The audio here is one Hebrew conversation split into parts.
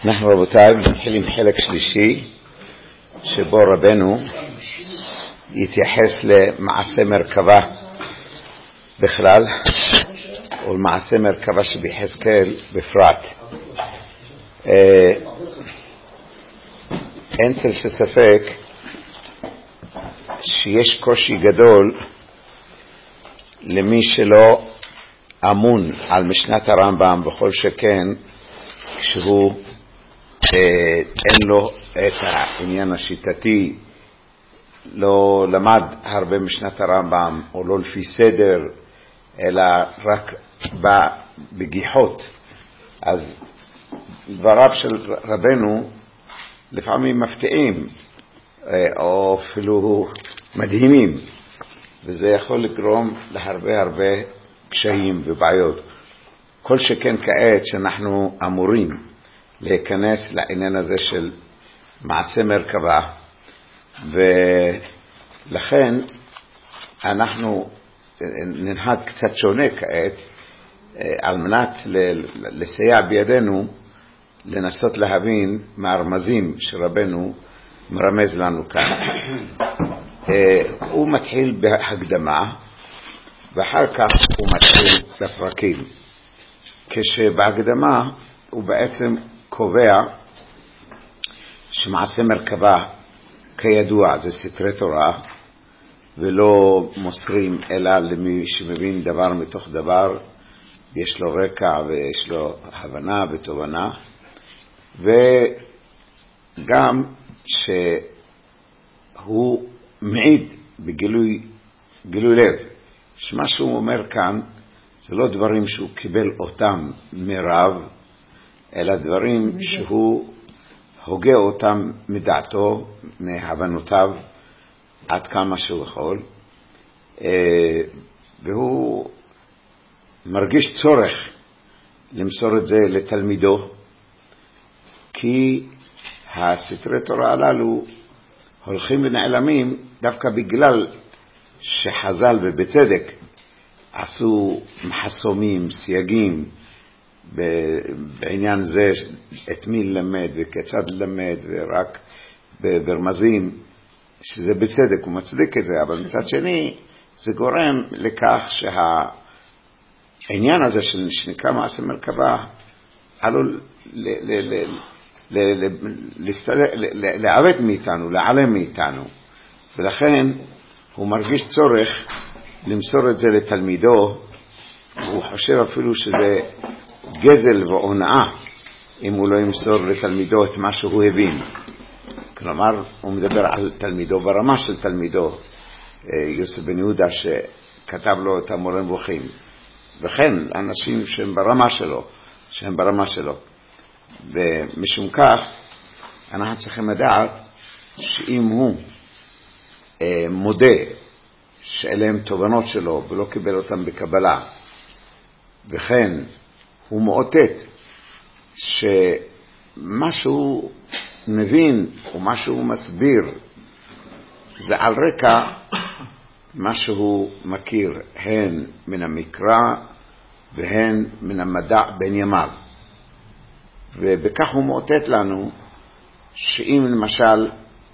אנחנו רבותיי מתחילים חלק שלישי שבו רבנו יתייחס למעשה מרכבה בכלל ולמעשה מרכבה שביחזקאל בפרט. אין צל שספק שיש קושי גדול למי שלא אמון על משנת הרמב"ם, בכל שכן כשהוא אין לו את העניין השיטתי, לא למד הרבה משנת הרמב"ם או לא לפי סדר, אלא רק בגיחות. אז דבריו של רבנו לפעמים מפתיעים או אפילו מדהימים, וזה יכול לגרום להרבה קשיים ובעיות. כל שכן כעת שאנחנו אמורים להיכנס לעניין הזה של מעשה מרכבה, ולכן אנחנו ננהג קצת שונה כעת על מנת לסייע בידינו לנסות להבין מהרמזים שרבנו מרמז לנו כאן. הוא מתחיל בהקדמה ואחר כך הוא מתחיל בפרקים. כשבהקדמה הוא בעצם קובע שמעשה מרכבה כידוע זה ספרי תורה ולא מוסרים אלא למי שמבין דבר מתוך דבר, יש לו רקע ויש לו הבנה ותובנה, וגם שהוא מעיד בגילוי לב שמה שהוא אומר כאן זה לא דברים שהוא קיבל אותם מרב, אלא דברים שהוא הוגה אותם מדעתו, מהבנותיו, עד כמה שהוא יכול, והוא מרגיש צורך למסור את זה לתלמידו, כי הספרי תורה הללו הולכים ונעלמים דווקא בגלל שחז"ל ובצדק עשו מחסומים, סייגים בעניין זה, את מי ללמד וכיצד ללמד, ורק ברמזים, שזה בצדק, הוא מצדיק את זה, אבל מצד שני זה גורם לכך שהעניין הזה שנקרא מעשה מרכבה עלול לעוות מאיתנו, להיעלם מאיתנו, ולכן הוא מרגיש צורך למסור את זה לתלמידו. הוא חושב אפילו שזה גזל והונאה אם הוא לא ימסור לתלמידו את מה שהוא הבין. כלומר, הוא מדבר על תלמידו ברמה של תלמידו, יוסף בן יהודה שכתב לו את המורה נבוכים, וכן אנשים שהם ברמה שלו. ומשום כך אנחנו צריכים לדעת שאם הוא מודה שאלה הם תובנות שלו ולא קיבל אותם בקבלה, וכן הוא מאותת שמשהו מבין ומשהו מסביר זה על רקע משהו מכיר הן מן המקרא והן מן המדע בין ימיו, ובכך הוא מאותת לנו שאם למשל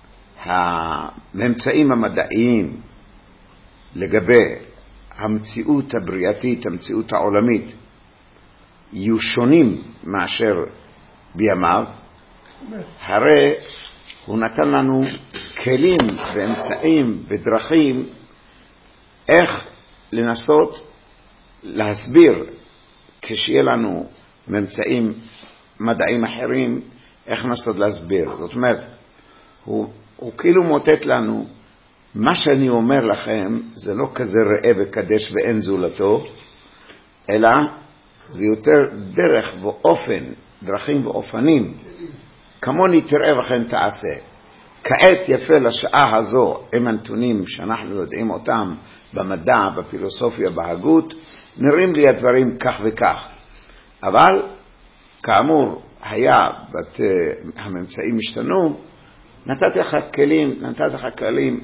הממצאים המדעיים לגבי המציאות הבריאתית, המציאות העולמית, יהיו שונים מאשר בימיו, הרי הוא נתן לנו כלים ואמצעים ודרכים איך לנסות להסביר כשיהיה לנו ממצאים מדעיים אחרים, איך לנסות להסביר. זאת אומרת, הוא כאילו מוטט לנו, מה שאני אומר לכם זה לא כזה ראה וקדש ואין זולתו, אלא זה יותר דרך ואופן, דרכים ואופנים, כמוני תראה וכן תעשה. כעת יפה לשעה הזו, עם הנתונים שאנחנו יודעים אותם במדע, בפילוסופיה, בהגות, נראים לי הדברים כך וכך. אבל כאמור, הממצאים השתנו, נתתי לך כלים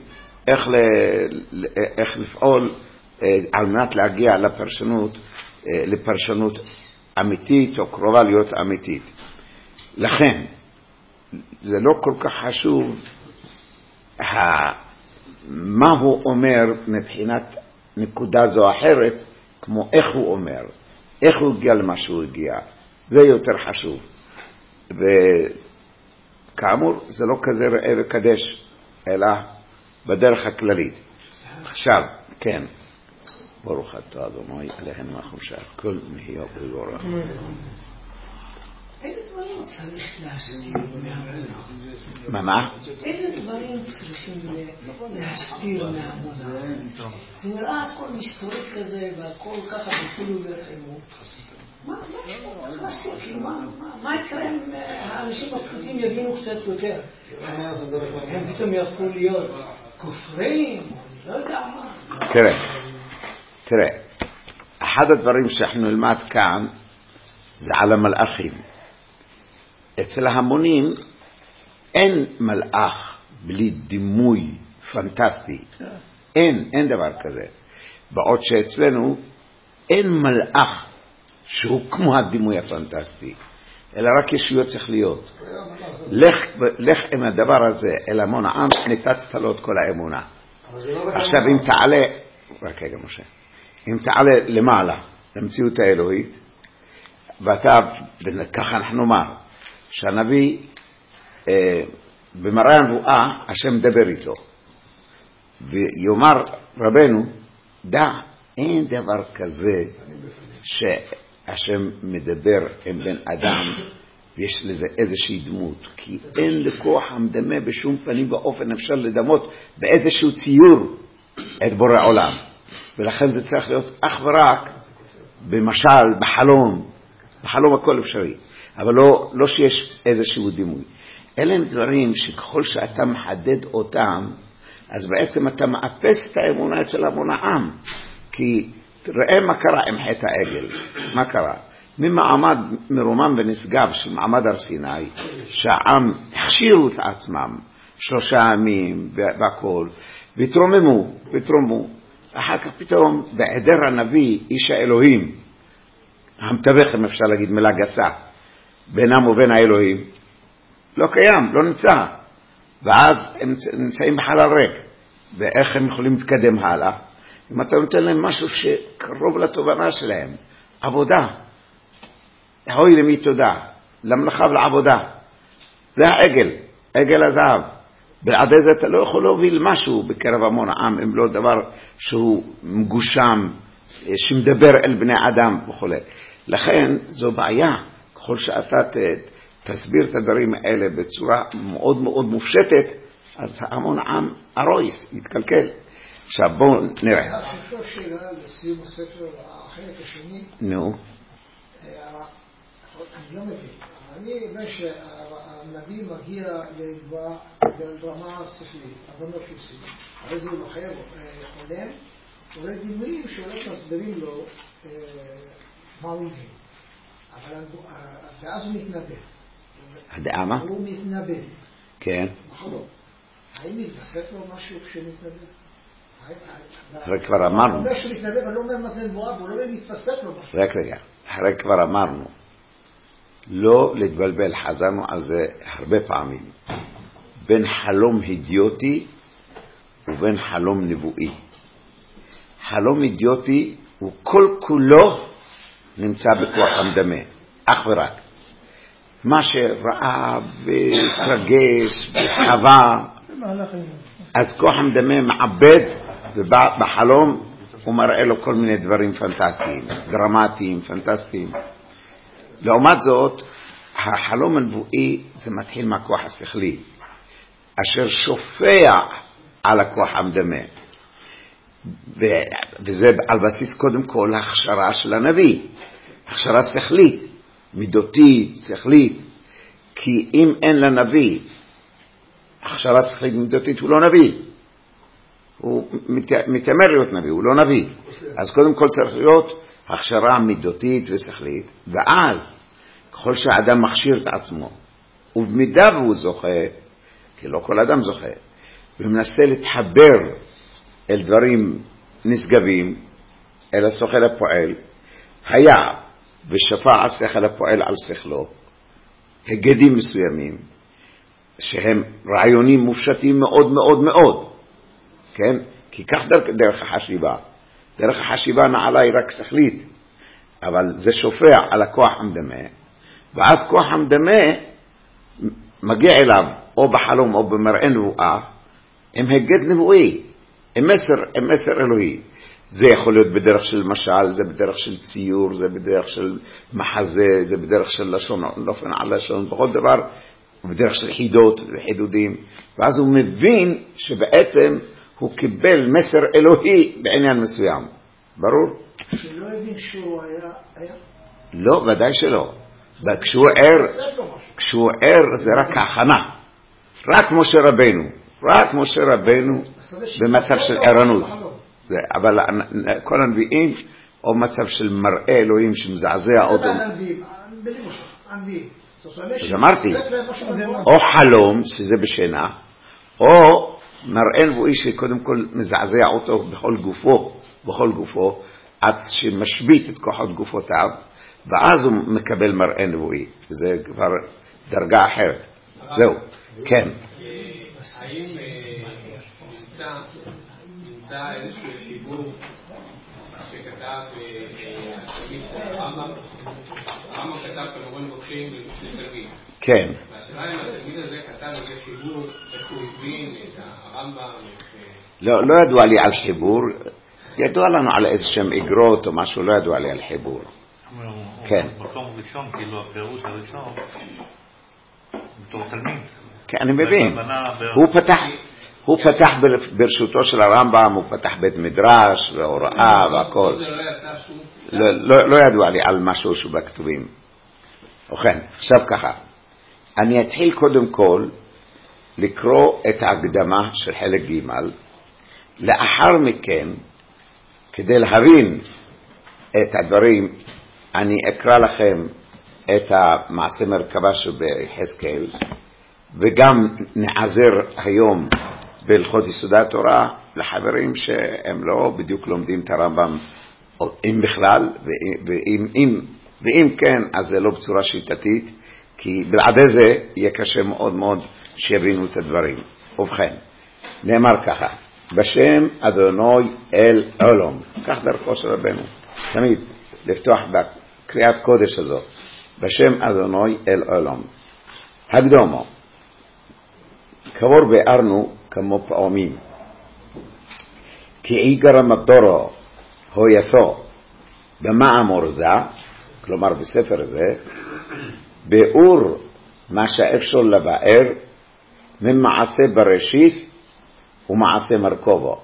איך לפעול על מנת להגיע לפרשנות אמיתית או קרובה להיות אמיתית. לכן, זה לא כל כך חשוב מה הוא אומר מבחינת נקודה זו אחרת, כמו איך הוא אומר, איך הוא הגיע למה שהוא הגיע. זה יותר חשוב. וכאמור, זה לא כזה ראה וקדש, אלא בדרך הכללית. עכשיו, כן. ברוך אתה אדוני עליהם מהחושה, כל נהיה בגורח. איזה דברים צריך להסתיר מהאמונה? מה? איזה דברים צריכים להסתיר מהאמונה? זה נראה הכל מסתורי כזה והכל ככה בפילו ורחמו. מה יקרה אם האנשים הפשוטים יבינו קצת יותר? הם פתאום יהפכו להיות כופרים? לא יודע מה. תראה, אחד הדברים שאנחנו נלמד כאן זה על המלאכים. אצל ההמונים אין מלאך בלי דימוי פנטסטי. אין דבר כזה. בעוד שאצלנו אין מלאך שהוא כמו הדימוי הפנטסטי, אלא רק ישוע צריך להיות. לך עם הדבר הזה אל המון העם, ניתצת לו את כל האמונה. עכשיו אם תעלה, רק רגע משה, אם תעלה למעלה למציאות האלוהית, ואתה, ככה אנחנו נאמר, שהנביא במראה הנבואה השם מדבר איתו ויאמר רבנו, דע, אין דבר כזה שהשם מדבר עם בן אדם ויש לזה איזושהי דמות, כי אין לכוח המדמה בשום פנים ואופן אפשר לדמות באיזשהו ציור את בורא עולם, ולכן זה צריך להיות אך ורק במשל, בחלום הכל אפשרי, אבל לא שיש איזשהו דימוי. אלה הם דברים שככל שאתה מחדד אותם, אז בעצם אתה מאפס את האמונה אצל המון העם. כי ראה מה קרה עם חטא העגל. מה קרה? ממעמד מרומם ונשגב של מעמד הר סיני, שהעם הכשירו את עצמם 3 ימים והכל, והתרוממו. אחר כך פתאום בהיעדר הנביא, איש האלוהים, המתווך, אם אפשר להגיד מילה גסה, בינם ובין האלוהים, לא קיים, לא נמצא. ואז הם נמצאים בחלל ריק. ואיך הם יכולים להתקדם הלאה? אם אתה נותן להם משהו שקרוב לתובנה שלהם, עבודה. הוי למי תודה, למלאכה ולעבודה. זה העגל, עגל הזהב. בלעדי זה אתה לא יכול להוביל משהו בקרב המון העם, אם לא דבר שהוא מגושם, שמדבר אל בני אדם וכו'. לכן זו בעיה. ככל שאתה תסביר את הדברים האלה בצורה מאוד מאוד מופשטת, אז המון עם הרויס יתקלקל. עכשיו בואו נראה. אפשר שאלה לסיום הספר החלק השני? נו. אני לא מבין. אני אומר שהנביא מגיע לרמה שכלית, אבל לא שוסית. הרי זה הוא חייב חולם, רואה דימויים שאולי מסבירים לו מה הוא מבין. אבל ואז הוא מתנבא. הדעה מה? הוא מתנבא. כן. בחלום. האם מתווסף לו משהו כשמתנבא? הרי כבר אמרנו. הוא אומר שהוא מתנבא, אבל לא אומר מה זה נבואה, והוא לא מתווסף לו משהו. רגע. הרי כבר אמרנו. לא להתבלבל, חזרנו על זה הרבה פעמים. בין חלום אידיוטי ובין חלום נבואי. חלום אידיוטי הוא כל כולו נמצא בכוח המדמה, אך ורק. מה שראה והתרגש וחווה, אז כוח המדמה מעבד, ובחלום הוא מראה לו כל מיני דברים פנטסטיים, דרמטיים, פנטסטיים. לעומת זאת, החלום הנבואי זה מתחיל מהכוח השכלי, אשר שופע על הכוח המדמה. וזה על בסיס קודם כל הכשרה של הנביא, הכשרה שכלית, מידותית, שכלית. כי אם אין לנביא הכשרה שכלית מידותית, הוא לא נביא. הוא מתיימר להיות נביא, הוא לא נביא. אז קודם כל צריך להיות הכשרה מידותית ושכלית, ואז ככל שהאדם מכשיר את עצמו, ובמידה והוא זוכה, כי לא כל אדם זוכה, ומנסה להתחבר אל דברים נשגבים, אל השכל הפועל, היה ושפע השכל הפועל על שכלו, הגדים מסוימים, שהם רעיונים מופשטים מאוד מאוד מאוד, כן? כי כך דרך החשיבה. דרך החשיבה נעלה היא רק שכלית, אבל זה שופע על הכוח המדמה, ואז כוח המדמה מגיע אליו, או בחלום או במראה נבואה, עם הגד נבואי, עם מסר אלוהי. זה יכול להיות בדרך של משל, זה בדרך של ציור, זה בדרך של מחזה, זה בדרך של לשון, נופן על לשון, בכל דבר, בדרך של חידות וחידודים. ואז הוא מבין שבעצם הוא קיבל מסר אלוהי בעניין מסוים. ברור? שלא הבין שהוא היה... לא, ודאי שלא. כשהוא ער זה רק ההכנה. רק משה רבנו במצב של ערנות. אבל כל הנביאים או מצב של מראה אלוהים שמזעזע אותו. אז אמרתי, או חלום שזה בשינה, או מראה נבואי שקודם כל מזעזע אותו בכל גופו, עד שמשבית את כוחות גופותיו, ואז הוא מקבל מראה נבואי. זה כבר דרגה אחרת. זהו, כן. האם נמצא איזשהו חיבור שכתב הרמב"ם כתב כמובן הולכים לתלמיד. כן. והשאלה אם התלמיד הזה כתב איזה חיבור, איך הוא הבין את הרמב"ם? לא ידוע לי על חיבור, ידוע לנו על איזה שם אגרות או משהו, לא ידוע לי על חיבור. כן. מקום ראשון, כאילו הפירוש הראשון, בתור תלמיד. כן, אני מבין. הוא פתח ברשותו של הרמב"ם, הוא פתח בית מדרש והוראה והכל. לא ידוע לי על משהו שהוא בכתובים. ובכן, עכשיו ככה. אני אתחיל קודם כל לקרוא את ההקדמה של חלק ג'. לאחר מכן, כדי להבין את הדברים, אני אקרא לכם את המעשה מרכבה שביחזקאל, וגם נעזר היום בהלכות יסודי התורה לחברים שהם לא בדיוק לומדים את הרמב"ם, אם בכלל, ואם כן, אז זה לא בצורה שיטתית, כי בלעדי זה יהיה קשה מאוד מאוד שיבינו את הדברים. ובכן, נאמר ככה, בשם אדוני אל עולם, כך דרכו של רבנו, תמיד לפתוח בקריאת קודש הזאת, בשם אדוני אל עולם. הקדומו, כבר בארנו כמו פעמים, כי עיקר המטורו הויתו במאמר זה, כלומר בספר זה, באור מה שאפשר לבאר ממעשה בראשית ומעשה מרכובו.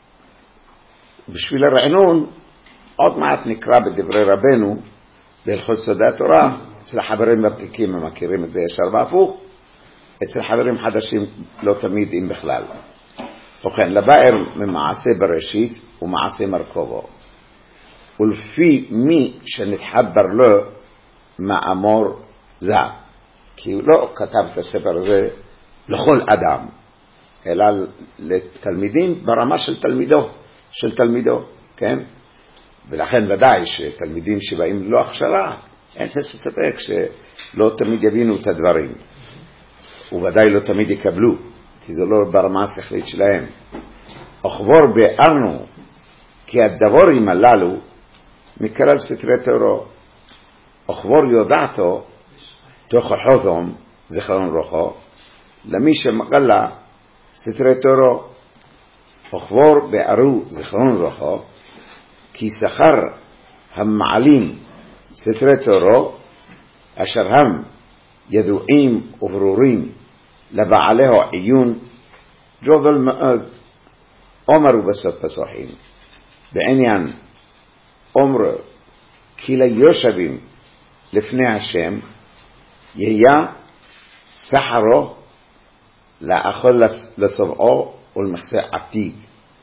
בשביל הרענון, עוד מעט נקרא בדברי רבנו, בהלכות יסודי התורה, אצל החברים ותיקים הם מכירים את זה ישר והפוך, אצל חברים חדשים לא תמיד אם בכלל. ובכן, לבאר ממעשה בראשית ומעשה מרכובו. ולפי מי שנתחבר לו מאמר זה. כי הוא לא כתב את הספר הזה לכל אדם, אלא לתלמידים ברמה של תלמידו, כן? ולכן ודאי שתלמידים שבאים לא הכשרה, אין ספק שלא תמיד יבינו את הדברים. וודאי לא תמיד יקבלו, כי זה לא ברמה השכלית שלהם. וכבר בארנו, כי הדבורים הללו מכלל סתרי תורו, וכבר יודעתו תוכחותם זכרון רוחו, למי שמגלה סתרי תורו, וכבר בארו זכרון רוחו, כי שכר המעלים סתרי תורו, אשר הם ידועים וברורים לבעליהו עיון, ג'ובל מאוד. אומרו בסוף פסוחים, בעניין אומרו, כי ליושבים לפני השם, יהיה סחרו לאכול לסובעו ולמחסה עתיד.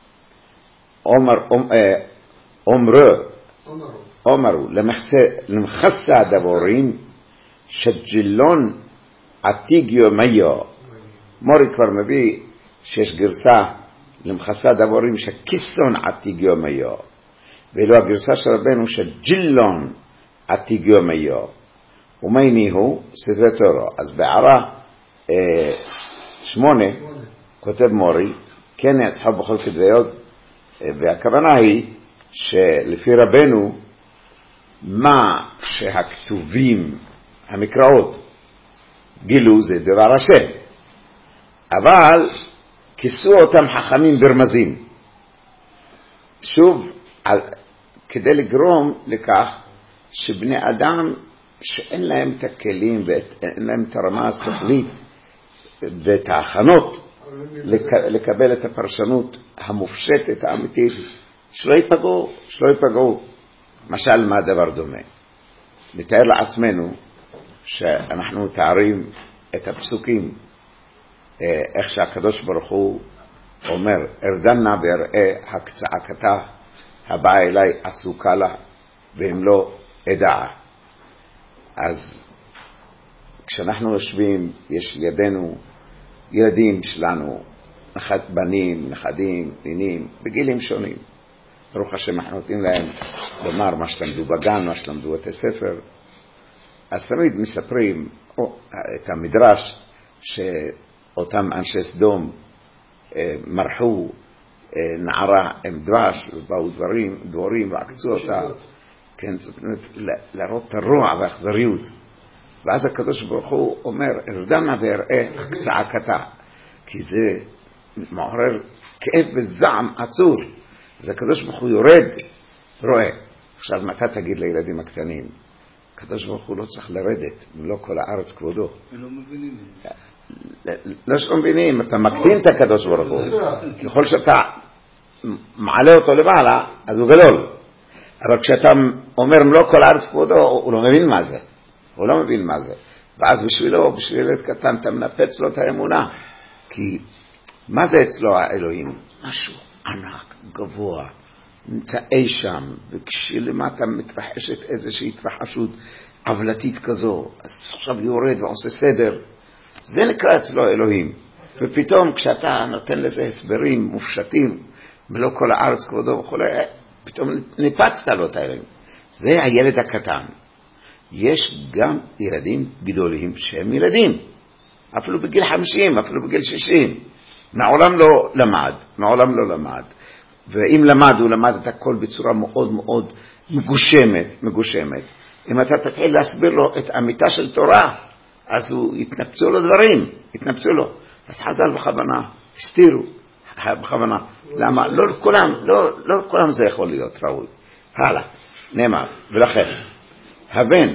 אומרו למחסה הדבורים שג'ילון עתיג יומיו. מורי כבר מביא שיש גרסה למחסה הדבורים שכיסון עתיג יומיו, ואילו הגרסה של רבנו שג'ילון עתיג יומיו. ומי הוא ספרי תורה. אז בהערה 8 כותב מורי, כן נאספה בכל כתביות, והכוונה היא שלפי רבנו, מה שהכתובים, המקראות, גילו זה דבר השם, אבל כיסו אותם חכמים ברמזים. שוב, כדי לגרום לכך שבני אדם שאין להם את הכלים ואין להם את הרמה השכלית ואת ההכנות לקבל את הפרשנות המופשטת האמיתית, שלא ייפגעו. משל מה דבר דומה? נתאר לעצמנו שאנחנו מתארים את הפסוקים, איך שהקדוש ברוך הוא אומר, ארדנה ואראה הקצעקתה הבאה אליי עסוקה לה ואם לא אדע. אז כשאנחנו יושבים, יש לידינו ילדים שלנו, בנים, נכדים, נינים, בגילים שונים. ברוך השם, אנחנו נותנים להם לומר מה שלמדו בגן, מה שלמדו בתי ספר. אז תמיד מספרים את המדרש שאותם אנשי סדום מרחו נערה עם דבש, ובאו דבורים ועקצו אותה. כן, זאת אומרת, להראות את הרוע והאכזריות. ואז הקדוש ברוך הוא אומר, ארדנה ואראה הקצעקתה, כי זה מעורר כאב וזעם עצור. אז הקדוש ברוך הוא יורד, רואה. עכשיו, מתי תגיד לילדים הקטנים? הקדוש ברוך הוא לא צריך לרדת, לא כל הארץ כבודו. הם לא מבינים. לא שלא מבינים, אתה מקטין את הקדוש ברוך הוא. ככל שאתה מעלה אותו למעלה, אז הוא גדול. אבל כשאתה אומר לא כל הארץ כבודו, הוא לא מבין מה זה. ואז בשביל ילד קטן אתה מנפץ לו את האמונה. כי מה זה אצלו האלוהים? משהו ענק, גבוה, נמצא אי שם, וכשלמטה מתרחשת איזושהי התרחשות עבלתית כזו, אז עכשיו יורד ועושה סדר. זה נקרא אצלו אלוהים. ופתאום כשאתה נותן לזה הסברים מופשטים, ולא כל הארץ כבודו וכו', פתאום ניפצת לו את האלוהים. זה הילד הקטן. יש גם ילדים גדולים שהם ילדים, אפילו בגיל 50, אפילו בגיל 60. מעולם לא למד. ואם למד, הוא למד את הכל בצורה מאוד מאוד מגושמת. אם אתה תתחיל להסביר לו את אמיתה של תורה, אז הוא יתנפצו לו דברים, אז חז"ל בכוונה, הסתירו בכוונה. למה? לא כולם זה יכול להיות ראוי. הלאה, נאמר, ולכן, הבן,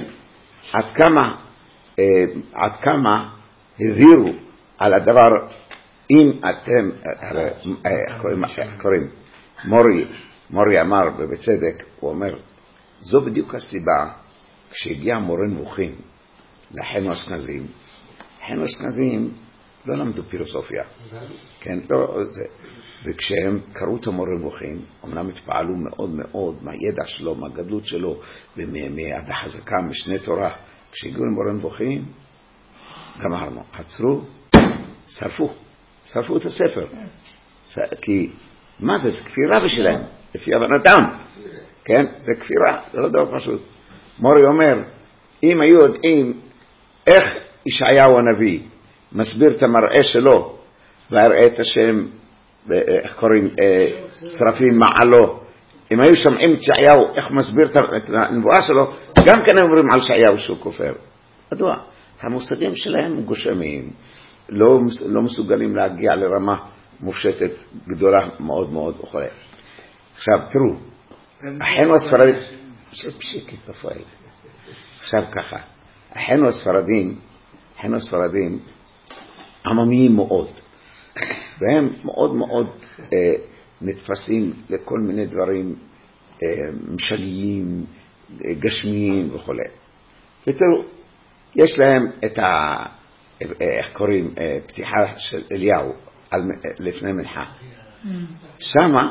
עד כמה הזהירו על הדבר, אם אתם, איך קוראים, מורי אמר ובצדק, הוא אומר, זו בדיוק הסיבה, כשהגיע מורה נבוכים לאחינו אשכנזים, אחינו אשכנזים לא למדו פילוסופיה, כן, לא זה, וכשהם קראו את המורה נבוכים, אמנם התפעלו מאוד מאוד מהידע שלו, מהגדלות שלו, ומהחזקה משנה תורה. כשהגיעו למורה נבוכים, גמרנו, עצרו, שרפו את הספר, כי מה זה? זה כפירה בשבילם, לפי הבנתם, כן? זה כפירה, זה לא דבר פשוט. מורי אומר, אם היו יודעים איך ישעיהו הנביא מסביר את המראה שלו, והראה את השם, איך קוראים, שרפים מעלו, אם היו שומעים את ישעיהו איך מסביר את הנבואה שלו, גם כן אומרים על ישעיהו שהוא כופר. מדוע? המושגים שלהם גושמיים, לא מסוגלים להגיע לרמה מופשטת גדולה מאוד מאוד וכו'. עכשיו תראו, אחינו הספרדים, פשיקית בפועל. עכשיו ככה, אחינו הספרדים עממיים מאוד, והם מאוד מאוד נתפסים לכל מיני דברים משליים, גשמיים וכו'. ותראו, יש להם את איך קוראים, פתיחה של אליהו לפני מנחה. שמה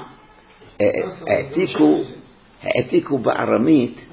העתיקו בארמית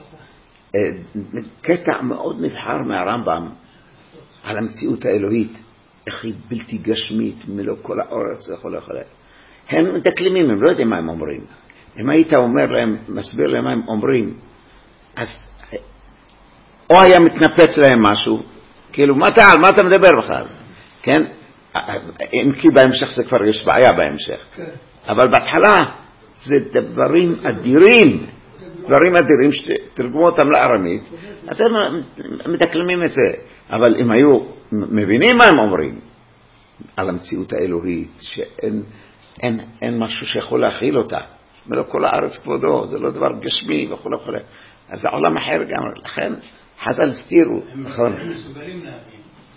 קטע מאוד נבחר מהרמב"ם על המציאות האלוהית, איך היא בלתי גשמית, מלוא כל האורץ וכו'. הם מדקלמים, הם לא יודעים מה הם אומרים. אם היית אומר להם, מסביר להם מה הם אומרים, אז או היה מתנפץ להם משהו, כאילו, מה אתה מדבר בכלל? כן? אם כי בהמשך זה כבר יש בעיה בהמשך. אבל בהתחלה זה דברים אדירים, שתרגמו אותם לארמית, אז הם מדקלמים את זה. אבל אם היו מבינים מה הם אומרים על המציאות האלוהית, שאין משהו שיכול להכיל אותה, ולא כל הארץ כבודו, זה לא דבר גשמי וכו' וכו'. אז זה עולם אחר גם, לכן חז"ל הסתירו, נכון? הם מסוגלים להבין.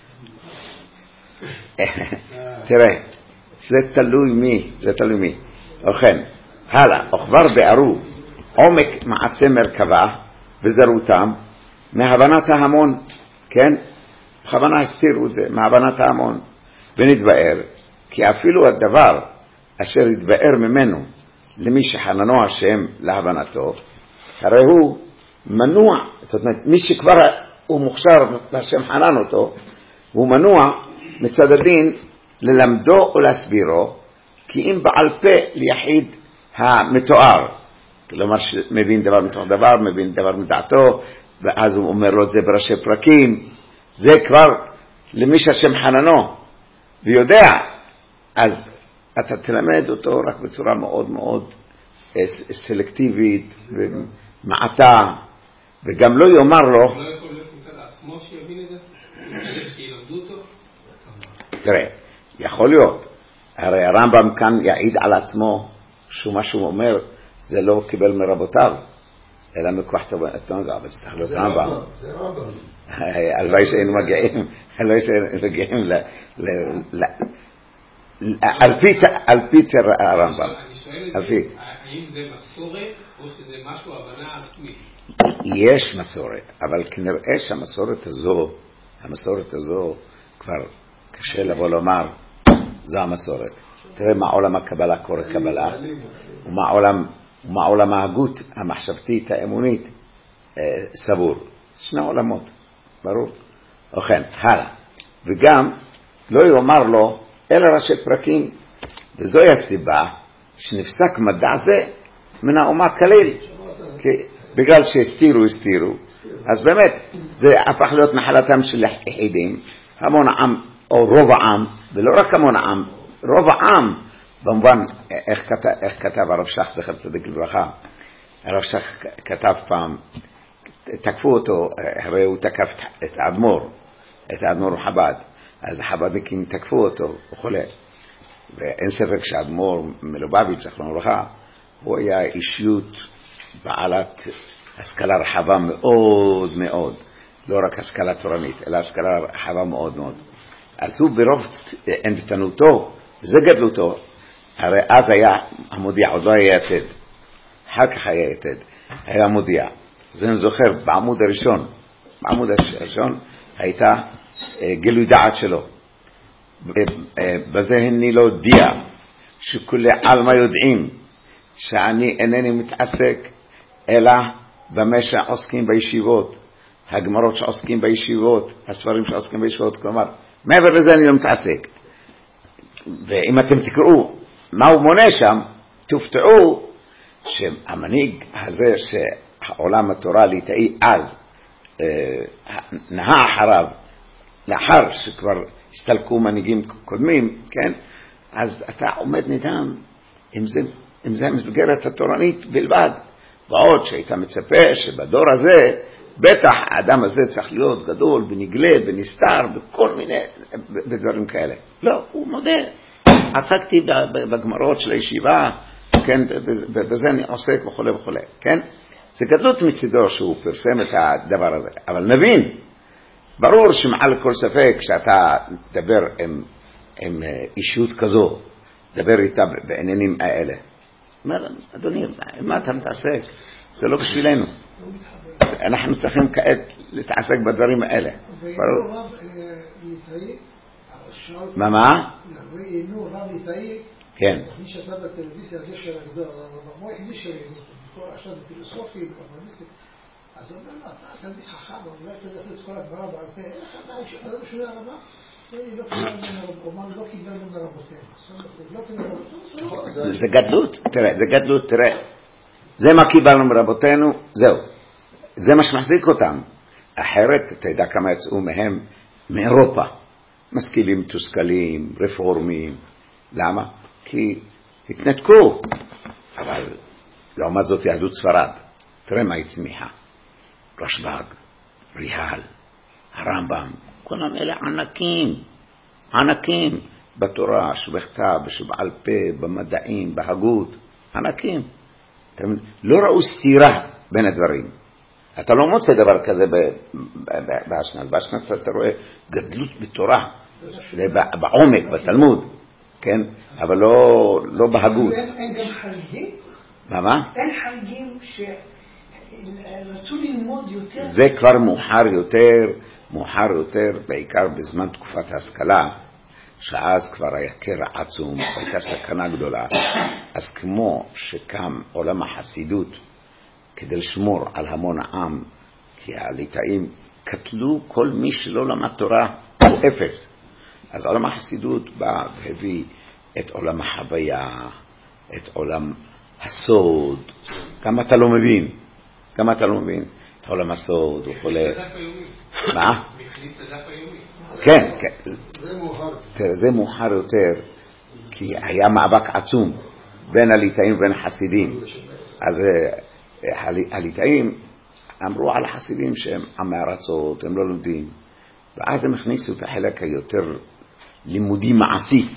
תראה, זה תלוי מי. וכן, הלאה, וכבר בארו עומק מעשה מרכבה וזרותם מהבנת ההמון, כן? בכוונה הסתירו את זה, מהבנת ההמון. ונתבאר, כי אפילו הדבר אשר יתבאר ממנו למי שחננו השם להבנתו, הרי הוא מנוע, זאת אומרת, מי שכבר הוא מוכשר והשם חנן אותו, הוא מנוע מצד הדין ללמדו או להסבירו, כי אם בעל פה ליחיד המתואר, כלומר שמבין דבר מתוך דבר, מבין דבר מדעתו, ואז הוא אומר לו את זה בראשי פרקים, זה כבר למי שהשם חננו ויודע, אז אתה תלמד אותו רק בצורה מאוד מאוד סלקטיבית ומעטה, וגם לא יאמר לו, לא יכול להיות מצד עצמו שיבין את זה? שילמדו אותו? תראה, יכול להיות, הרי הרמב"ם כאן יעיד על עצמו שמה שהוא אומר זה לא קיבל מרבותיו, אלא מכוח תורתו, אבל זה צריך להיות רמב"ם. זה רמב"ם. הלוואי שהיינו מגיעים על פי הרמב"ם. אני שואל את זה, האם זה מסורת או שזה משהו הבנה עצמית? יש מסורת, אבל כנראה שהמסורת הזו כבר קשה לבוא לומר, זו המסורת. תראה מה עולם הקבלה קורא קבלה, ומה עולם ההגות המחשבתית האמונית סבור. שני עולמות, ברור. וכן, הלאה. וגם לא יאמר לו אלא ראשי פרקים, וזוהי הסיבה שנפסק מדע זה מן האומה כליל, בגלל שהסתירו, אז באמת זה הפך להיות נחלתם של יחידים, המון העם או רוב העם, ולא רק המון העם, רוב העם, במובן איך כתב הרב שך זכר צדיק לברכה. הרב שך כתב פעם, תקפו אותו, הרי הוא תקף את האדמו"ר חב"ד, אז החב"דניקים תקפו אותו וכו'. ואין ספק שהאדמו"ר מלובביץ' זכרונו לברכה, הוא היה אישיות בעלת השכלה רחבה מאוד מאוד, לא רק השכלה תורנית, אלא השכלה רחבה מאוד מאוד. אז הוא ברוב ענוותנותו, זה גדלותו, הרי אז היה המודיע, עוד לא היה יתד, אחר כך היה יתד, היה מודיע. אז אני זוכר, בעמוד הראשון הייתה גילוי דעת שלו. בזה הני לא הודיע שכולי עלמא יודעים שאני אינני מתעסק אלא במה שעוסקים בישיבות, הגמרות שעוסקים בישיבות, הספרים שעוסקים בישיבות, כלומר מעבר לזה אני לא מתעסק. ואם אתם תקראו מה הוא מונה שם, תופתעו שהמנהיג הזה שהעולם התורה ליטאי אז נהה אחריו, לאחר שכבר הסתלקו מנהיגים קודמים, כן? אז אתה עומד נדהם אם זה המסגרת התורנית בלבד, ועוד שהיית מצפה שבדור הזה בטח האדם הזה צריך להיות גדול ונגלה ונסתר בכל מיני דברים כאלה. לא, הוא מודה, עסקתי בגמרות של הישיבה, כן, בזה אני עוסק וכו' וכו', כן? זה גדלות מצידו שהוא פרסם את הדבר הזה, אבל נבין, ברור שמעל כל ספק שאתה תדבר עם אישיות כזו, דבר איתה בעניינים האלה. אומר, אדוני, מה אתה מתעסק? זה לא בשבילנו. אנחנו צריכים כעת להתעסק בדברים האלה. ברור. מה? ראיינו רב ליטאי, כן. מי שאתה בטלוויזיה הגשר הגדול, הוא היחידי שראיינו אותו, עכשיו זה פילוסופי, אז הוא אומר לו, אתה תלמיד חכם, אולי אתה יודע את כל הגמרא בעל פה, איך אתה שומע הרמה? לא קיבלנו מרבותינו. זה גדלות, תראה, זה מה קיבלנו מרבותינו, זהו. זה מה שמחזיק אותם. אחרת אתה יודע כמה יצאו מהם מאירופה, משכילים, תוסכלים, רפורמים. למה? כי התנתקו. אבל לעומת זאת יהדות ספרד, תראה מה היא צמיחה. רשב"ג, ריהל, הרמב"ם, כולם אלה ענקים בתורה, שבכתב, שבעל פה, במדעים, בהגות, ענקים. לא ראו סתירה בין הדברים. אתה לא מוצא דבר כזה באשכנז. באשכנז אתה רואה גדלות בתורה, בעומק, בתלמוד, כן? אבל לא בהגות. אין גם חריגים? מה? אין חריגים שרצו ללמוד יותר? זה כבר מאוחר יותר, בעיקר בזמן תקופת ההשכלה, שאז כבר היה קרע עצום, הייתה סכנה גדולה. אז כמו שקם עולם החסידות כדי לשמור על המון העם, כי הליטאים קטלו כל מי שלא למד תורה, הוא אפס. אז עולם החסידות בא והביא את עולם החוויה, את עולם הסוד. גם אתה לא מבין את עולם הסוד וכו'. מה? כן. זה מאוחר יותר, כי היה מאבק עצום בין הליטאים ובין החסידים. אז הליטאים אמרו על החסידים שהם עמי ארצות, הם לא לומדים. ואז הם הכניסו את החלק היותר לימודי מעשי,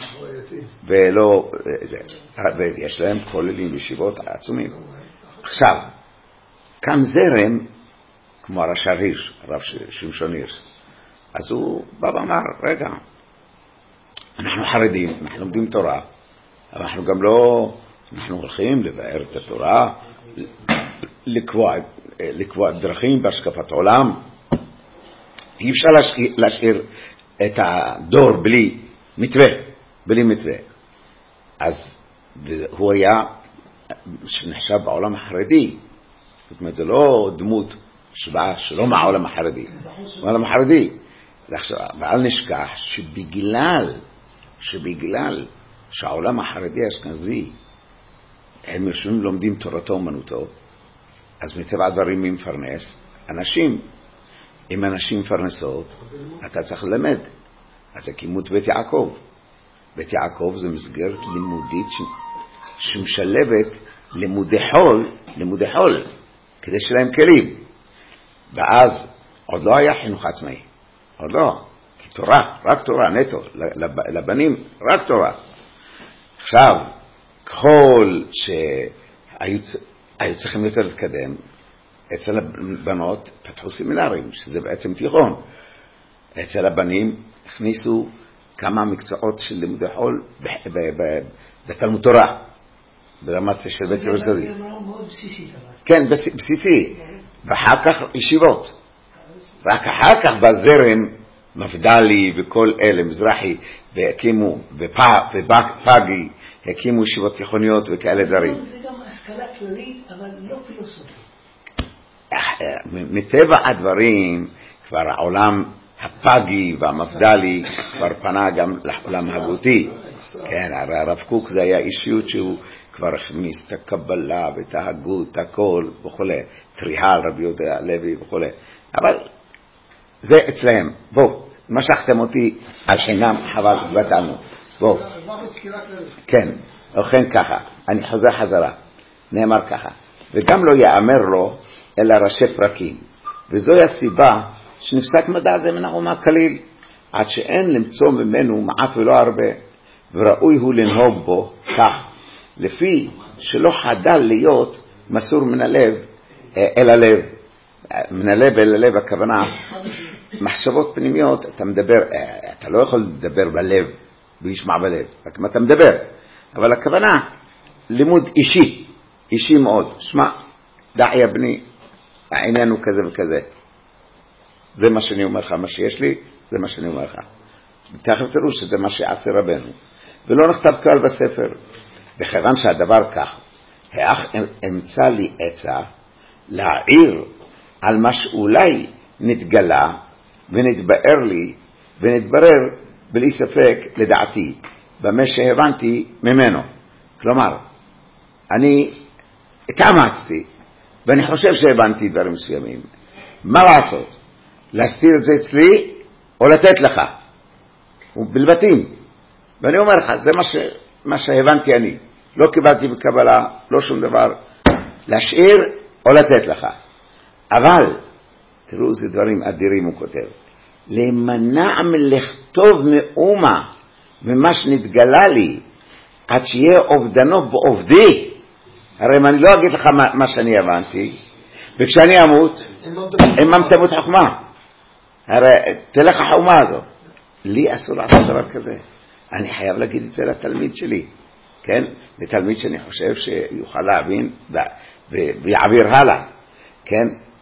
ויש להם כוללים ישיבות עצומים. עכשיו, קם זרם כמו הרש"ר הירש, הרב שמשון הירש. אז הוא בא ואמר, רגע, אנחנו חרדים, אנחנו לומדים תורה, אבל אנחנו גם לא, אנחנו הולכים לבאר את התורה, לקבוע דרכים בהשקפת עולם. אי אפשר להשאיר את הדור בלי מתווה. אז הוא היה שנחשב בעולם החרדי. זאת אומרת, זה לא דמות שבאה שלא מהעולם החרדי. בעולם החרדי. ואל נשכח שבגלל שהעולם החרדי האשכנזי הם יושבים לומדים תורתו אומנותו, אז מטבע הדברים מי מפרנס? אנשים. אם אנשים מפרנסות, אתה צריך ללמד. אז הקימו את בית יעקב. בית יעקב זה מסגרת לימודית שמשלבת לימודי חול, כדי שלהם כלים. ואז עוד לא היה חינוך עצמאי. עוד לא. כי תורה, רק תורה, נטו. לבנים, רק תורה. עכשיו, ככל שהיו צריכים יותר להתקדם, אצל הבנות פתחו סמינרים, שזה בעצם תיכון. אצל הבנים הכניסו כמה מקצועות של לימודי חול בתלמוד תורה, ברמת של בית ספר יסודי. זה מאוד בסיסי. כן, בסיסי. ואחר כך ישיבות. רק אחר כך בזרם מפדלי וכל אלה, מזרחי, והקימו, ופאגי, הקימו ישיבות תיכוניות וכאלה דברים. זה גם השכלה כללית, אבל לא פילוסופית. מטבע הדברים, כבר העולם הפאגי והמפדלי כבר פנה גם לעולם הגותי. כן, הרב קוק זה היה אישיות שהוא כבר הכניס את הקבלה ואת ההגות, הכל וכו'. טריהל, רבי יהודה לוי וכו'. אבל זה אצלהם. בואו, משכתם אותי על חינם, חבל, בטלנו. בואו. כן, וכן ככה. אני חוזר חזרה. נאמר ככה. וגם לא יאמר לו אלא ראשי פרקים. וזוהי הסיבה שנפסק מדע זה מן החומה כליל, עד שאין למצוא ממנו מעט ולא הרבה, וראוי הוא לנהוג בו כך, לפי שלא חדל להיות מסור מן הלב אל הלב. מן הלב אל הלב הכוונה, מחשבות פנימיות, אתה לא יכול לדבר בלב, וישמע בלב, רק מה אתה מדבר. אבל הכוונה, לימוד אישי מאוד. שמע, דעי בני, העניין הוא כזה וכזה. זה מה שאני אומר לך, מה שיש לי, זה מה שאני אומר לך. תכף תראו שזה מה שעשה רבנו. ולא נכתב כלל בספר. וכיוון שהדבר כך, האח אמצא לי עצה להעיר על מה שאולי נתגלה ונתבאר לי ונתברר בלי ספק לדעתי, במה שהבנתי ממנו. כלומר, אני התאמצתי ואני חושב שהבנתי דברים מסוימים. מה לעשות? להסתיר את זה אצלי או לתת לך, בלבטים. ואני אומר לך, זה מה שהבנתי אני, לא קיבלתי בקבלה, לא שום דבר, להשאיר או לתת לך. אבל תראו, זה דברים אדירים. הוא כותב, להימנע מלכתוב מאומה ממה שנתגלה לי עד שיהיה עובדנו בעובדי. הרי אם אני לא אגיד לך מה שאני הבנתי, וכשאני אמות, אמם תמות חוכמה. הרי תלך החוכמה הזאת. לי אסור לעשות דבר כזה. אני חייב להגיד את זה לתלמיד שלי, כן? לתלמיד שאני חושב שיוכל להבין ויעביר הלאה, כן?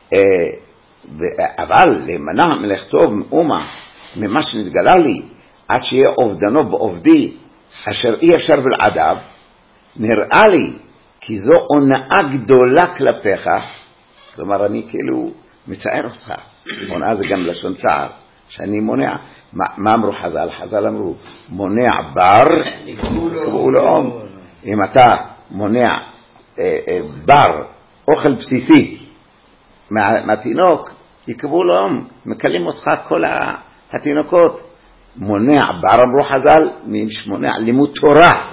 אבל להימנע מלכתוב מאומה ממה שנתגלה לי עד שיהיה עובדנו בעובדי אשר אי אפשר בלעדיו, נראה לי כי זו הונאה גדולה כלפיך. כלומר, אני כאילו מצער אותך. הונאה זה גם לשון צער, שאני מונע. מה אמרו חז"ל? חז"ל אמרו, מונע בר יקבעו לו אום. אם אתה מונע בר, אוכל בסיסי מהתינוק, יקבעו לו אום. מקלים אותך כל התינוקות. מונע בר, אמרו חז"ל, מונע לימוד תורה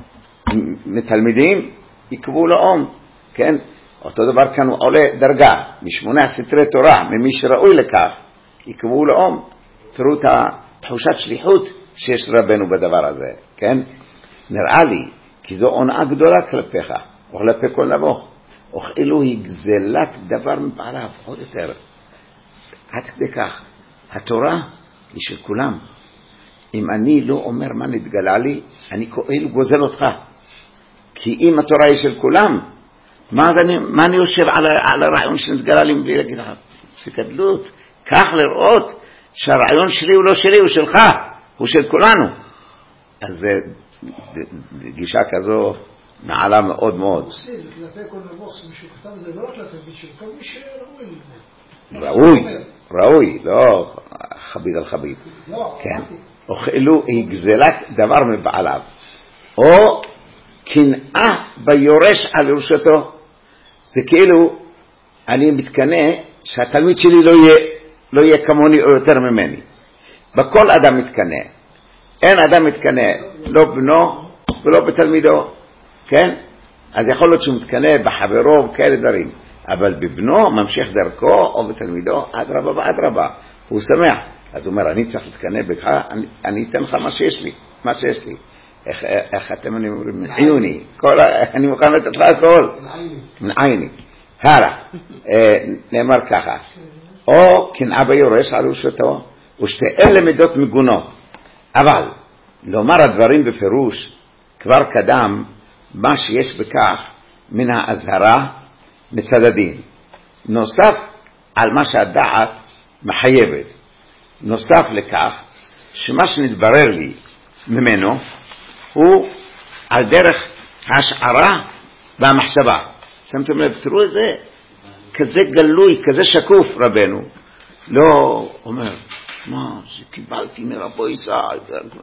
מתלמידים, יקבעו לו אום. כן? אותו דבר כאן הוא עולה דרגה, משמונה סתרי תורה, ממי שראוי לכך, יקבעו לו אום. תראו את תחושת שליחות שיש רבנו בדבר הזה, כן? נראה לי כי זו הונאה גדולה כלפיך, או כלפי כל נבוך, וכאילו היא גזלת דבר מבעליו, עוד יותר. עד כדי כך, התורה היא של כולם. אם אני לא אומר מה נתגלה לי, אני כאילו גוזל אותך. כי אם התורה היא של כולם, מה אני יושב על הרעיון שנתגלה לי מבלי להגיד לך? שגדלות, כך לראות שהרעיון שלי הוא לא שלי, הוא שלך, הוא של כולנו. אז גישה כזו מעלה מאוד מאוד. כלפי כל נבוך, מישהו כתב את זה לא רק לתלמיד שלו, כל מי שראוי לזה. ראוי, לא חביב על חביב. כן. וכאילו היא גזלת דבר מבעליו, או קנאה ביורש על ירושתו. זה כאילו אני מתקנא שהתלמיד שלי לא יהיה כמוני או יותר ממני. בכל אדם מתקנא. אין אדם מתקנא, לא בנו ולא בתלמידו, כן? אז יכול להיות שהוא מתקנא בחברו וכאלה דברים, אבל בבנו ממשיך דרכו או בתלמידו, אדרבה ואדרבה, הוא שמח. אז הוא אומר, אני צריך להתקנא בך, אני אתן לך מה שיש לי. איך אתם אומרים? עיוני, אני מוכן לתת לך הכל. עיני. הלאה, נאמר ככה, או קנאה ביורש על ירושתו, ושתי אלה מידות מגונות. אבל לומר הדברים בפירוש כבר קדם מה שיש בכך מן האזהרה מצד הדין, נוסף על מה שהדעת מחייבת. נוסף לכך שמה שנתברר לי ממנו הוא על דרך ההשערה והמחשבה. שמתם לב, תראו את זה, כזה גלוי, כזה שקוף רבנו. לא אומר, מה שקיבלתי מרבו ישראל,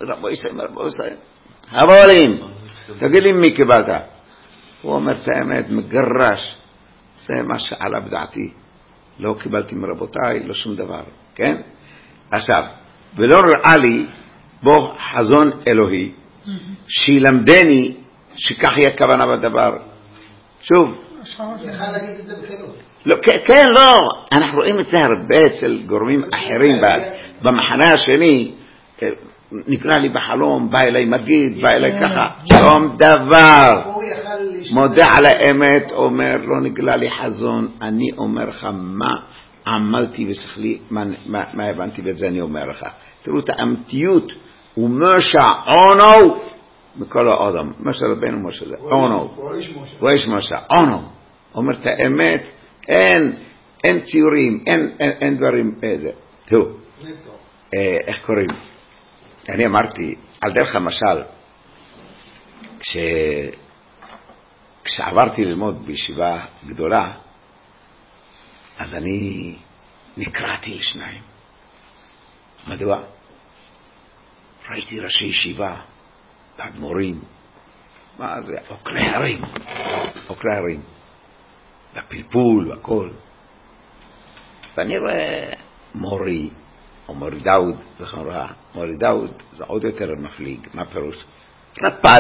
הבולים, תגיד לי מי קיבלת. הוא אומר את האמת, מגרש, זה מה שעלה בדעתי, לא קיבלתי מרבותיי, לא שום דבר, כן? עכשיו, ולא ראה לי בו חזון אלוהי, שילמדני שכך יהיה כוונה בדבר. שוב, לא, כן, לא, אנחנו רואים את זה הרבה אצל גורמים אחרים במחנה השני. נקרא לי בחלום, בא אליי מגיד, בא אליי ככה, שום דבר. מודה על האמת, אומר לא נגלה לי חזון, אני אומר לך מה עמלתי ושכלי, מה הבנתי, ואת זה אני אומר לך. תראו את האמתיות, ומשה עונו מכל האדם, משה רבנו משה זה עונו, הוא איש משה עונו, אומר את האמת, אין ציורים, אין דברים איזה. תראו, איך קוראים? אני אמרתי על דרך המשל, כשעברתי ללמוד בישיבה גדולה, אז אני נקראתי לשניים. מדוע? ראיתי ראשי ישיבה, באדמו"רים, מה זה? עוקרי הרים, והפלפול והכל. ואני רואה מורי, או מורי דאוד, זכרה, מורי דאוד זה עוד יותר מפליג. מה פירוש? רפד.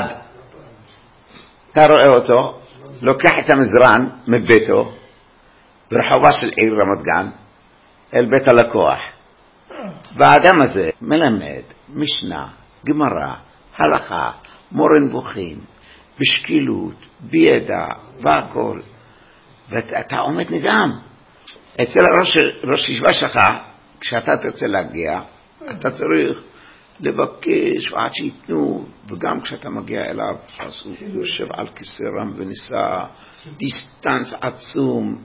אתה רואה אותו, לוקח את המזרן מביתו, ברחובה של עיר רמת גן, אל בית הלקוח. והאדם הזה מלמד משנה, גמרא, הלכה, מורה נבוכים, בשקילות, בידע, והכל. ואתה עומד נדהם. אצל ראש ישיבה שלך, כשאתה תרצה להגיע, אתה צריך לבקש ועד שיתנו, וגם כשאתה מגיע אליו, אז הוא יושב על כיסא רם וניסה, דיסטנס עצום,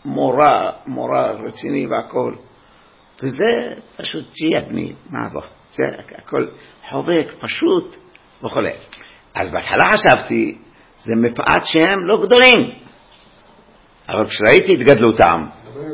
מורה רציני והכל. וזה פשוט ג'יאבני, מה בוא? זה הכל חובק, פשוט וכו'. אז בהתחלה חשבתי, זה מפאת שהם לא גדולים. אבל כשראיתי את גדלותם,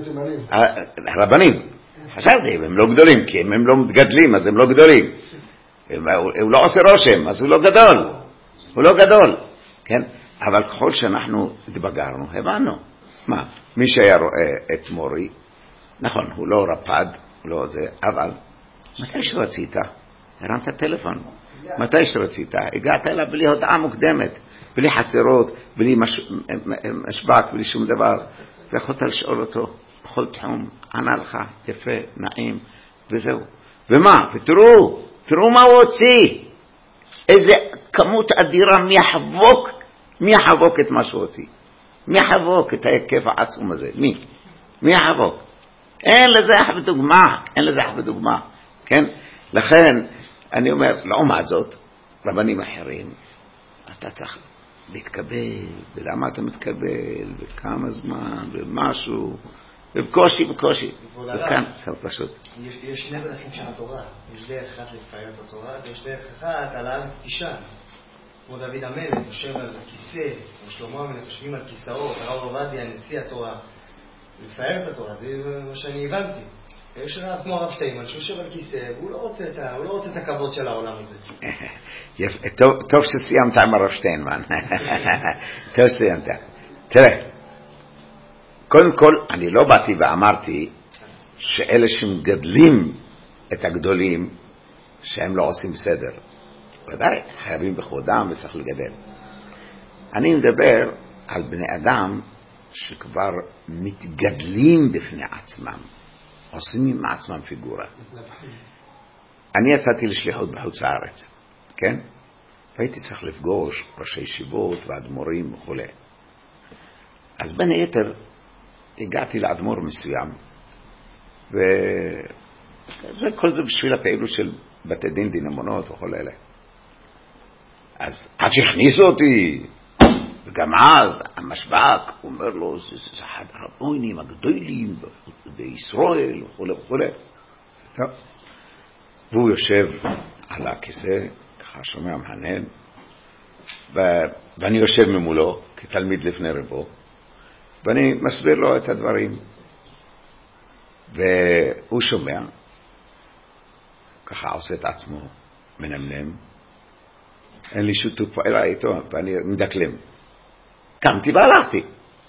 הרבנים, חשבתי, הם לא גדולים, כי אם הם לא מתגדלים, אז הם לא גדולים. הוא לא עושה רושם, אז הוא לא גדול. הוא לא גדול, כן? אבל ככל שאנחנו התבגרנו, הבנו. מה? מי שהיה רואה את מורי, נכון, הוא לא רפד, הוא לא זה, אבל מתי שרצית, הרמת טלפון. מתי שרצית, הגעת אליו בלי הודעה מוקדמת, בלי חצרות, בלי משבק, בלי שום דבר. ויכולת לשאול אותו בכל תחום, ענה לך, יפה, נעים, וזהו. ומה? ותראו מה הוא הוציא. איזה כמות אדירה, מי יחבוק את מה שהוא הוציא? מי יחבוק את ההיקף העצום הזה? מי יחבוק? אין לזה אח בדוגמה, כן? לכן, אני אומר, לעומת זאת, רבנים אחרים, אתה צריך להתקבל, ולמה אתה מתקבל, וכמה זמן, ומשהו, ובקושי. וכאן, פשוט. יש שני דרכים של התורה. יש דרך אחת לפאר את התורה, ויש דרך אחת על הארץ תישן. כמו דוד המלך, יושב על הכיסא, כמו שלמה המלך, יושבים על כיסאות, הרב עובדיה, נשיא התורה. לפאר את התורה, זה מה שאני הבנתי. יש רב כמו הרב שטיינמן, שיושב על כיסא, והוא לא רוצה את הכבוד של העולם הזה. טוב שסיימת עם הרב שטיינמן. טוב שסיימת. תראה, קודם כל, אני לא באתי ואמרתי שאלה שמגדלים את הגדולים, שהם לא עושים סדר. ודאי, חייבים בכבודם וצריך לגדל. אני מדבר על בני אדם שכבר מתגדלים בפני עצמם, עושים מעצמם פיגורה. אני יצאתי לשליחות בחוץ הארץ, כן? והייתי צריך לפגוש ראשי ישיבות ואדמו"רים וכו'. אז בין היתר הגעתי לאדמו"ר מסוים, וכל זה בשביל הפעילות של בתי דין, דין אמונות וכל אלה. אז עד שהכניסו אותי, וגם אז המשבק אומר לו, זה אחד הרבונים הגדולים בישראל וכו'. והוא יושב על הכיסא, ככה שומע מהנהן, ואני יושב ממולו כתלמיד לפני רבו, ואני מסביר לו את הדברים, והוא שומע, ככה עושה את עצמו מנמנם, אין לי שיתוף פעולה איתו, ואני מדקלם. קמתי והלכתי.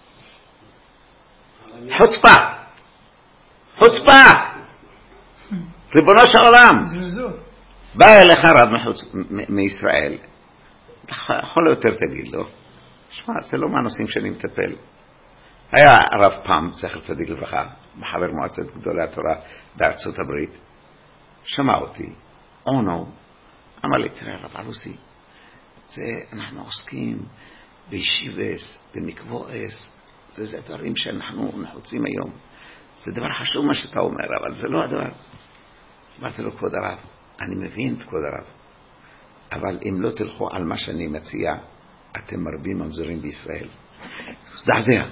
חוצפה, ריבונו של עולם. בא אליך רב מישראל, יכול יותר תגיד לו, שמע, זה לא מהנושאים שאני מטפל. היה הרב פעם, זכר צדיק לברכה, מחבר מועצת גדולי התורה בארצות הברית, שמע אותי, אמר לי, תראה רב אלוסי, אנחנו עוסקים בישיבס, במקבועס, זה דברים שאנחנו נחוצים היום. זה דבר חשוב מה שאתה אומר, אבל זה לא הדבר. אמרתי לו, כבוד הרב, אני מבין את כבוד הרב, אבל אם לא תלכו על מה שאני מציע, אתם מרבים ממזרים בישראל. זדעזע.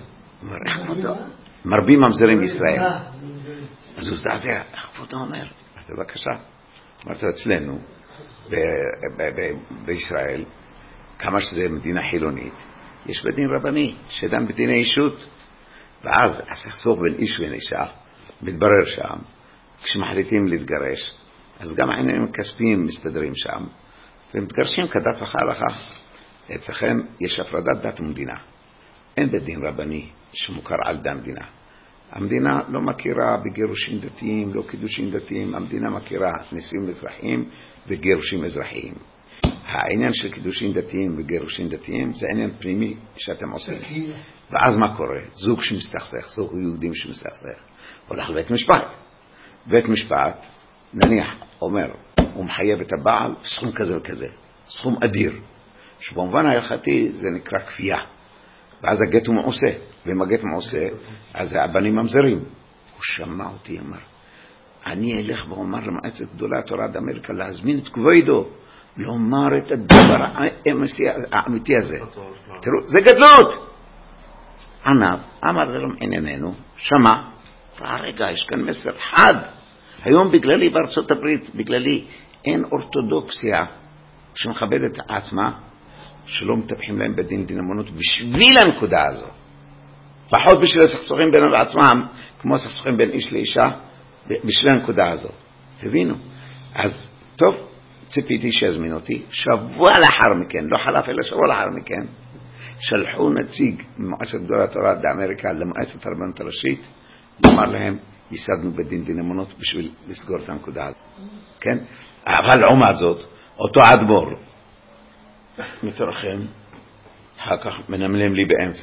מרבים ממזרים בישראל. אז הוא זדעזע. איך כבודו אומר? אמרתי, בבקשה. אמרתי, אצלנו, בישראל, כמה שזה מדינה חילונית, יש בית דין רבני, שדן בדיני אישות, ואז הסכסוך בין איש ואישה מתברר שם, כשמחליטים להתגרש, אז גם העניינים כספיים מסתדרים שם, ומתגרשים כדת וכהלכה. אצלכם יש הפרדת דת ומדינה. אין בית דין רבני שמוכר על די המדינה. המדינה לא מכירה בגירושים דתיים, לא קידושים דתיים, המדינה מכירה נישואים אזרחיים וגירושים אזרחיים. העניין של קידושים דתיים וגירושים דתיים זה עניין פנימי שאתם עושים. ואז מה קורה? זוג שמסתכסך, זוג יהודים שמסתכסך, הולך לבית משפט. בית משפט, נניח, אומר, הוא מחייב את הבעל סכום כזה וכזה, סכום אדיר, שבמובן ההלכתי זה נקרא כפייה. ואז הגט הוא מעושה, ואם הגט מעושה, אז הבנים ממזרים. הוא שמע אותי, אמר, אני אלך ואומר למועצת גדולי התורה באמריקה להזמין את כבודו, לומר את הדבר האמיתי הזה. תראו, זה גדלות. ענב, אמר, זה לא מענייננו, שמע, רגע, יש כאן מסר חד. היום בגללי בארצות הברית, בגללי, אין אורתודוקסיה שמכבדת את עצמה, שלא מטפחים להם בדין דינמונות בשביל הנקודה הזו. פחות בשביל הסכסוכים בינינו לעצמם, כמו הסכסוכים בין איש לאישה, בשביל הנקודה הזו. הבינו. אז טוב, ציפיתי שיזמין אותי, שבוע לאחר מכן, לא חלף אלא שבוע לאחר מכן, שלחו נציג ממועצת גדולי התורה באמריקה למועצת הרבנות הראשית, לומר להם, ייסדנו בדין דינמונות בשביל לסגור את הנקודה הזו. כן? אבל לעומת זאת, אותו אדמו"ר, מתרחם, אחר כך מנמלם לי באמצע.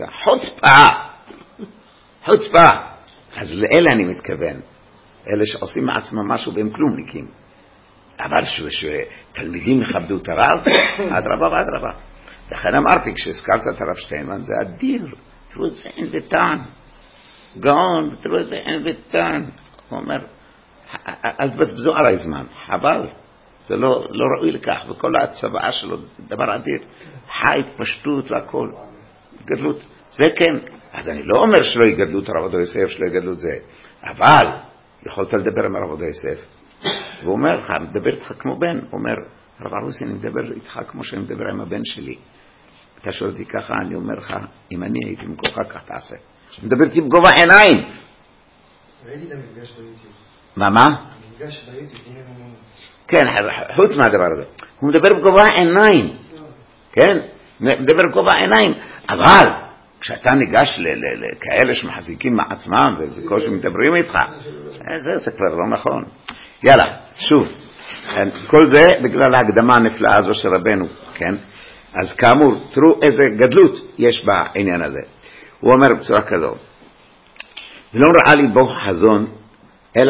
חוצפה. אז לאלה אני מתכוון. אלה שעושים מעצמם משהו והם כלומניקים. אבל שתלמידים יכבדו את הרב, אדרבה. לכן אמרתי, כשהזכרת את הרב שטיינמן, זה אדיר. תראו איזה אין וטען. גאון, תראו איזה אין וטען. הוא אומר, אז בזבזו עלי זמן. חבל. זה לא ראוי לכך, וכל הצבעה שלו, דבר אדיר, חי, פשטות והכל, גדלות, זה כן. אז אני לא אומר שלא יגדלו את הרב עובדיה יוסף, שלא יגדלו את זה, אבל יכולת לדבר עם הרב עובדיה יוסף, והוא אומר לך, מדבר איתך כמו בן, הוא אומר, הרב ערוסי, אני מדבר איתך כמו שאני מדבר עם הבן שלי. אתה שואל אותי ככה, אני אומר לך, אם אני הייתי מקוחה, כך תעשה. מדבר איתי בגובה עיניים. ראיתי את המפגש ביוטיוב. מה? המפגש ביוטיוב, הנה הוא... כן, חוץ מהדבר הזה. הוא מדבר בגובה עיניים. כן? מדבר בגובה עיניים. אבל כשאתה ניגש לכאלה שמחזיקים מעצמם, וזה כל שמדברים איתך, זה כבר לא נכון. יאללה, שוב. כל זה בגלל ההקדמה הנפלאה הזו של רבנו. כן? אז כאמור, תראו איזה גדלות יש בעניין הזה. הוא אומר בצורה כזו, ולא ראה לי בו חזון, אלא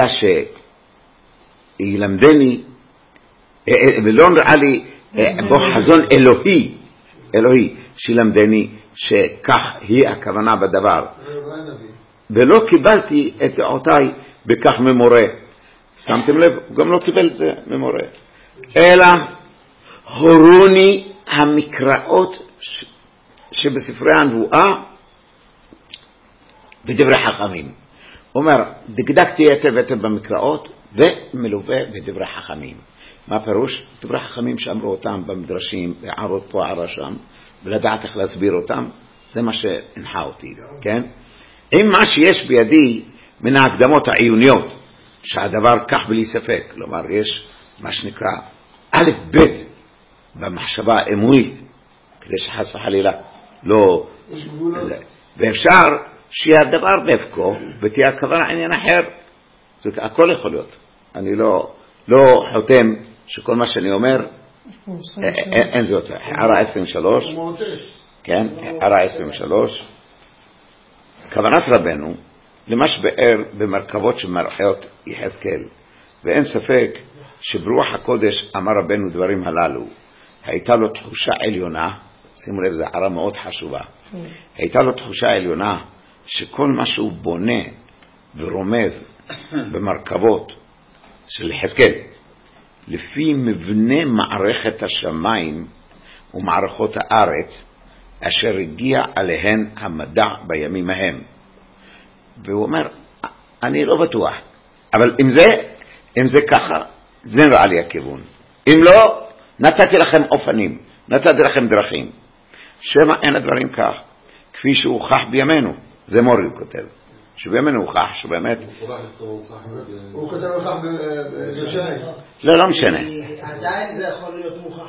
שילמדני, ולא ראה לי בו חזון אלוהי, שילמדני שכך היא הכוונה בדבר. ולא קיבלתי את דעותיי בכך ממורה. שמתם לב? הוא גם לא קיבל את זה ממורה. אלא הורוני המקראות שבספרי הנבואה ודברי חכמים. אומר, דקדקתי היטב במקראות ומלווה בדברי חכמים. מה פירוש? דברי חכמים שאמרו אותם במדרשים, הערות פה, הערה שם, ולדעת איך להסביר אותם, זה מה שהנחה אותי, כן? עם מה שיש בידי מן ההקדמות העיוניות, שהדבר כך בלי ספק, כלומר, יש מה שנקרא א' ב' במחשבה האמונית, כדי שחס וחלילה לא... ואפשר שיהיה הדבר באפקו, ותהיה הכוונה עניין אחר. זאת, הכל יכול להיות. אני לא חותם שכל מה שאני אומר, אין זאת. הערה 23, כן, הערה 23, כוונת רבנו, למה שבאר במרכבות שמראות יחזקאל, ואין ספק שברוח הקודש אמר רבנו דברים הללו, הייתה לו תחושה עליונה, שימו לב, זו הערה מאוד חשובה, הייתה לו תחושה עליונה, שכל מה שהוא בונה ורומז במרכבות של יחזקאל, לפי מבנה מערכת השמיים ומערכות הארץ, אשר הגיע עליהן המדע בימים ההם. והוא אומר, אני לא בטוח, אבל אם זה ככה, זה נראה לי הכיוון. אם לא, נתתי לכם אופנים, נתתי לכם דרכים. שמה אין הדברים כך, כפי שהוכח בימינו. זה מורי הוא כותב. שבימינו הוכח, שבאמת... הוא כותב הוכח בירושלים. לא משנה. עדיין זה יכול להיות מוכח.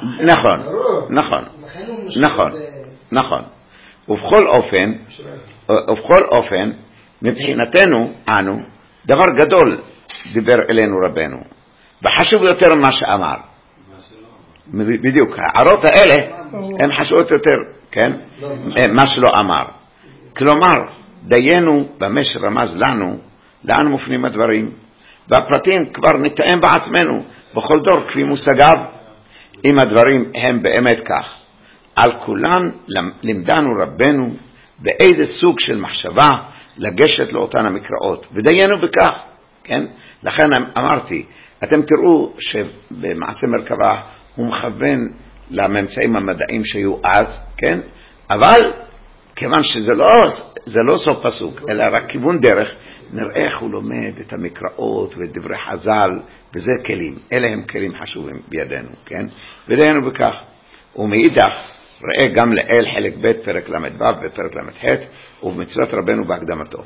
נכון. ובכל אופן, מבחינתנו, אנו, דבר גדול דיבר אלינו רבנו, וחשוב יותר מה שאמר. בדיוק, הערות האלה הן חשובות יותר, כן? מה שלא אמר. כלומר, דיינו במה שרמז לנו, לאן מופנים הדברים, והפרטים כבר נתאם בעצמנו, בכל דור כפי מושגיו, אם הדברים הם באמת כך. על כולן למדנו רבנו באיזה סוג של מחשבה לגשת לאותן המקראות, ודיינו בכך, כן? לכן אמרתי, אתם תראו שבמעשה מרכבה הוא מכוון לממצאים המדעיים שהיו אז, כן? אבל כיוון שזה לא סוף פסוק, אלא רק כיוון דרך, נראה איך הוא לומד את המקראות ודברי חז"ל, וזה כלים, אלה הם כלים חשובים בידינו, כן? ודיינו בכך. ומאידך, ראה גם לאל חלק ב' פרק ל"ו ופרק ל"ח, ובמצוות רבנו בהקדמתו.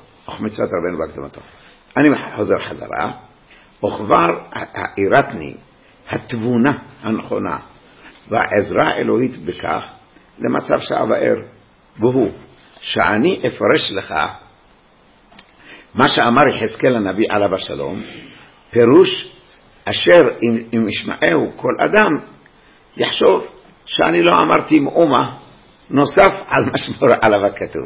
אני חוזר חזרה, וכבר האירתני, התבונה הנכונה, והעזרה האלוהית בכך, למצב שאבאר, והוא, שאני אפרש לך, מה שאמר יחזקאל הנביא עליו השלום, פירוש אשר אם ישמעהו כל אדם, יחשוב שאני לא אמרתי מאומה נוסף על מה שמורה עליו הכתוב.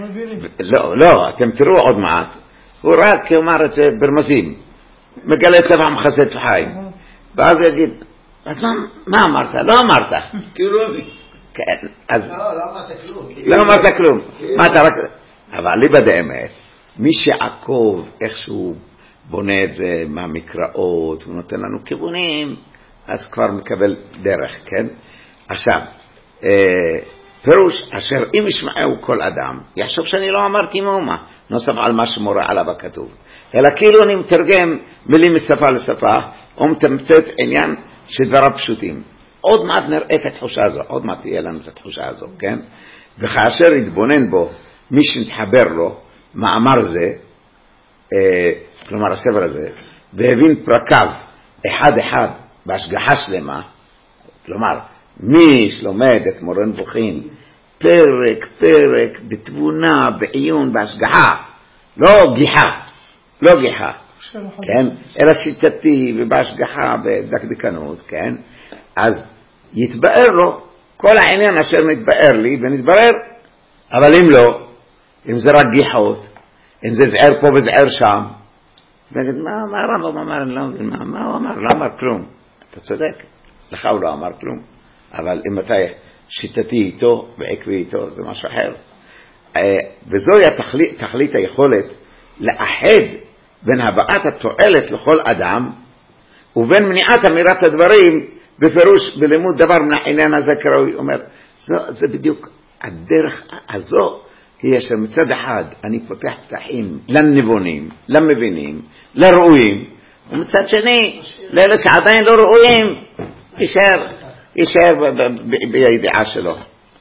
לא, אתם תראו עוד מעט, הוא רק אמר את זה ברמזים, מגלה טבע מכסה את החיים, ואז הוא יגיד, אז מה אמרת? לא אמרת. כן, אז לא אמרת כלום. מה אתה רק... אבל לי בדאמת, מי שעקוב איכשהו בונה את זה מהמקראות, הוא נותן לנו כיוונים, אז כבר מקבל דרך, כן? עכשיו, פירוש, אשר אם ישמעהו כל אדם, יחשוב שאני לא אמרתי מאומה, נוסף על מה שמורה עליו הכתוב. אלא כאילו אני מתרגם מילים משפה לשפה, או מתמצת עניין שדבריו פשוטים. עוד מעט נראה את התחושה הזו, עוד מעט תהיה לנו את התחושה הזו, כן? וכאשר יתבונן בו, מי שנתחבר לו, מאמר זה, כלומר הספר הזה, והבין פרקיו אחד אחד בהשגחה שלמה, כלומר, מי שלומד את מורה נבוכים, פרק פרק, בתבונה, בעיון, בהשגחה, לא גיחה, כן? אלא שיטתי ובהשגחה בדקדקנות, כן? אז יתבאר לו כל העניין אשר נתבאר לי ונתברר, אבל אם לא, אם זה רק גיחות, אם זה זער פה וזער שם, נגיד, מה הרמב"ם אמר? מה הוא אמר? לא אמר כלום. אתה צודק, לך הוא לא אמר כלום, אבל אם אתה שיטתי איתו ועקבי איתו, זה משהו אחר. וזוהי תכלית היכולת לאחד בין הבאת התועלת לכל אדם, ובין מניעת אמירת הדברים בפירוש בלימוד דבר מן העניין הזה כראוי. אומר, זה בדיוק הדרך הזו, היא אשר מצד אחד אני פותח פתחים לנבונים, למבינים, לראויים, ומצד שני לאלה שעדיין לא ראויים יישאר בידיעה שלו.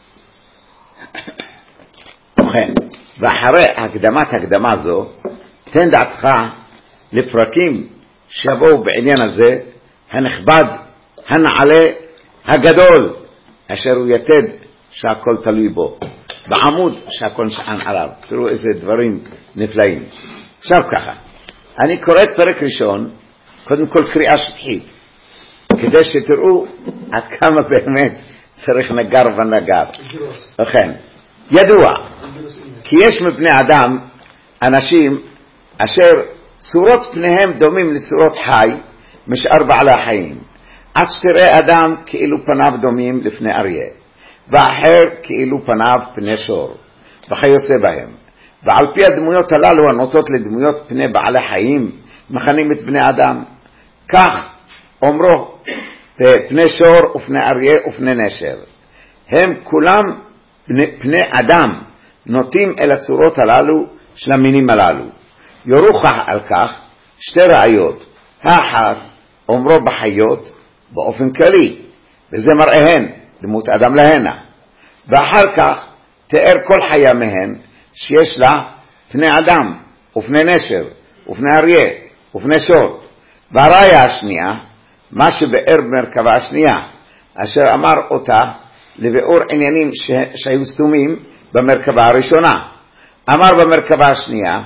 ובכן, ואחרי הקדמה זו, תן דעתך לפרקים שיבואו בעניין הזה, הנכבד, הנעלה, הגדול, אשר הוא יתד שהכל תלוי בו, בעמוד שהכל נשען עליו. תראו איזה דברים נפלאים. עכשיו ככה, אני קורא את פרק ראשון, קודם כל קריאה שטחית, כדי שתראו עד כמה באמת צריך נגר ונגר. לכן, ידוע, כי יש מבני אדם אנשים אשר צורות פניהם דומים לצורות חי משאר בעלי החיים, עד שתראה אדם כאילו פניו דומים לפני אריה, ואחר כאילו פניו פני שור, וכיוצא בהם. ועל פי הדמויות הללו הנוטות לדמויות פני בעלי חיים, מכנים את בני אדם. כך אומרו פני שור ופני אריה ופני נשר. הם כולם פני אדם נוטים אל הצורות הללו של המינים הללו. יורוך על כך שתי ראיות. האחת אומרו בחיות באופן כללי, וזה מראיהן דמות אדם להנה. ואחר כך תיאר כל חיה מהן שיש לה פני אדם ופני נשר ופני אריה ופני שור. והראיה השנייה, מה שבאר במרכבה השנייה, אשר אמר אותה לביאור עניינים שהיו סתומים במרכבה הראשונה. אמר במרכבה השנייה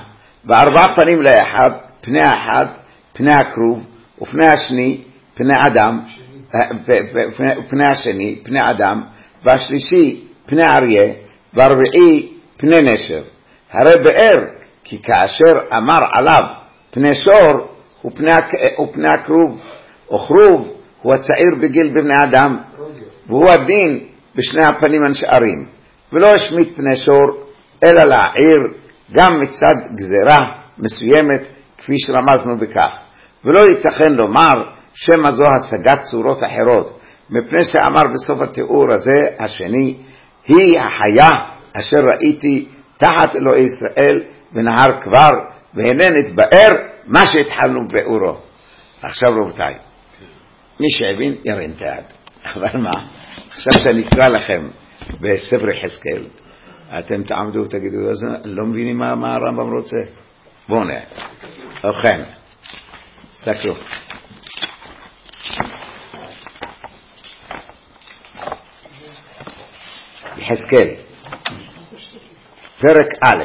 בארבע פנים לאחד, פני האחד, פני הכרוב, ופני השני, פני אדם, ופני השני, פני אדם, והשלישי, פני אריה, והרביעי, פני נשר. הרי באר, כי כאשר אמר עליו פני שור, ופני הכרוב, או כרוב, הוא הצעיר בגיל בבני אדם, והוא הדין בשני הפנים הנשארים, ולא השמיט פני שור, אלא להעיר גם מצד גזרה מסוימת, כפי שרמזנו בכך. ולא ייתכן לומר שמה זו השגת צורות אחרות, מפני שאמר בסוף התיאור הזה השני, היא החיה אשר ראיתי תחת אלוהי ישראל ונהר כבר, והנה נתבאר מה שהתחלנו באורו. עכשיו רבותיי, מי שהבין ירין את היד. אבל מה? עכשיו שאני אקרא לכם בספר יחזקאל, אתם תעמדו ותגידו, לא מבינים מה הרמב"ם רוצה. בואו נראה. ובכן, סתכלו. יחזקאל, פרק א'.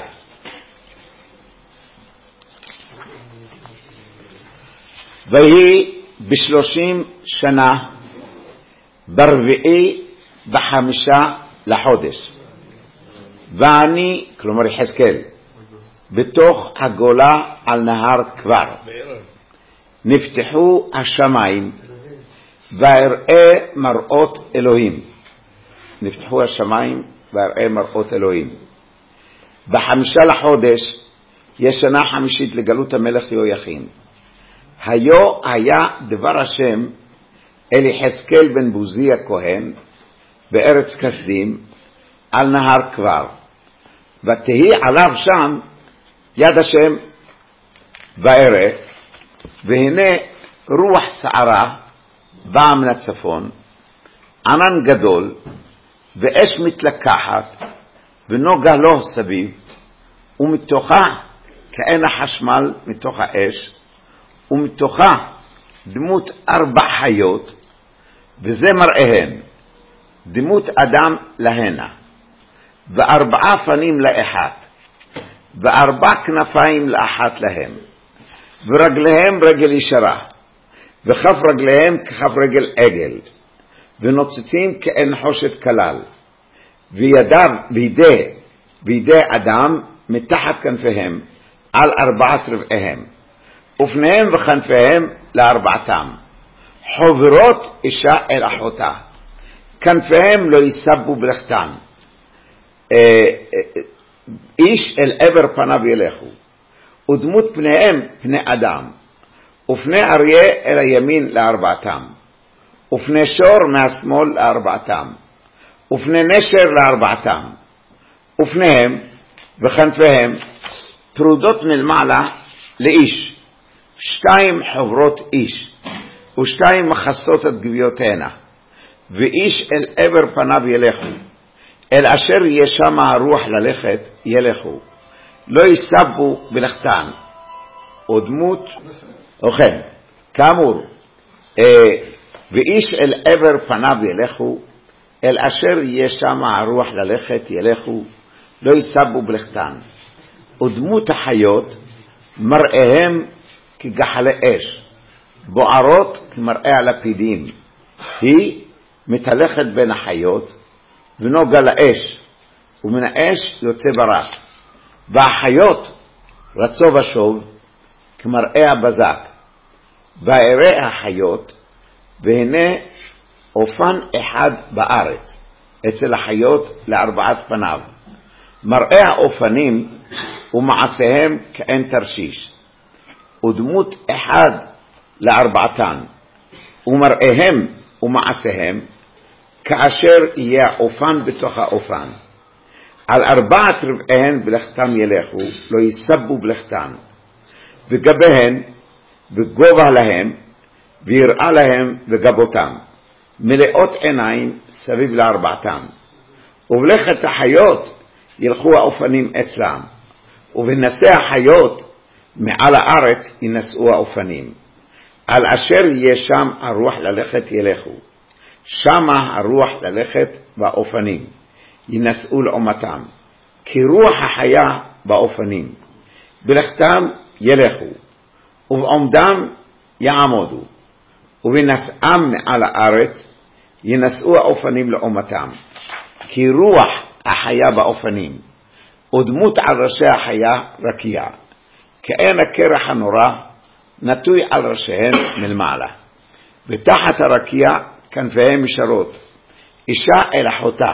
ויהי ב30 שנה ברביעי בחמישה לחודש, ואני, כלומר יחזקאל, בתוך הגולה על נהר כבר, נפתחו השמיים ואראה מראות אלוהים. נפתחו השמיים ואראה מראות אלוהים. בחמישה לחודש יש שנה חמישית לגלות המלך יהויכין. היה דבר השם אל יחזקאל בן בוזי הכהן בארץ כסדים על נהר כבר, ותהי עליו שם יד השם בערב, והנה רוח סערה באה מן הצפון, ענן גדול ואש מתלקחת ונוגה לו סביב, ומתוכה כעין החשמל מתוך האש, ומתוכה דמות 4 חיות, וזה מראיהן, דמות אדם להנה, ו4 פנים לאחת, ו4 כנפיים לאחת להם, ורגליהם רגל ישרה, וכף רגליהם ככף רגל עגל, ונוצצים כעין חושת כלל, וידיו בידי אדם מתחת כנפיהם על 4 רבעיהם, ופניהם וכנפיהם ל4. חוברות אישה אל אחותה, כנפיהם לא יסבו בלכתן, איש אל עבר פניו ילכו, ודמות פניהם פני אדם, ופני אריה אל הימין ל4, ופני שור מהשמאל ל4, ופני נשר ל4, ופניהם וכנפיהם פרודות מלמעלה לאיש, 2 חוברות איש, ו2 מחסות את גביותיהנה, ואיש אל עבר פניו ילכו, אל אשר יהיה שם הרוח ללכת ילכו, לא יסבו בלכתן. ודמות, וכן, כאמור, ואיש אל עבר פניו ילכו, אל אשר יהיה שם הרוח ללכת ילכו, לא יסבו בלכתן. ודמות החיות מראיהם כגחלי אש, בוערות כמראה הלפידים, היא מתהלכת בין החיות ונוגה לאש, ומן האש יוצא ברק, והחיות רצו ושוב כמראה הבזק. ואראה החיות, והנה אופן אחד בארץ אצל החיות ל4 פניו, מראה האופנים ומעשיהם כעין תרשיש, ודמות אחד ל4, ומראיהם ומעשיהם כאשר יהיה האופן בתוך האופן. על 4 רבעיהן בלכתן ילכו, לא יסבו בלכתן, וגביהן וגובה להם, ויראה להם וגבותם, מלאות עיניים סביב ל4, ובלכת החיות ילכו האופנים אצלם, ובנשא החיות מעל הארץ ינשאו האופנים. על אשר יהיה שם הרוח ללכת ילכו, שמה הרוח ללכת באופנים ינשאו לעומתם, כי רוח החיה באופנים, בלכתם ילכו, ובעומדם יעמודו, ובנשאם מעל הארץ ינסעו האופנים לעומתם, כי רוח החיה באופנים, ודמות על ראשי החיה רקיע, כאין הקרח הנורא נטוי על ראשיהם מלמעלה, ותחת הרקיע כנפיהם ישרות, אישה אל אחותה,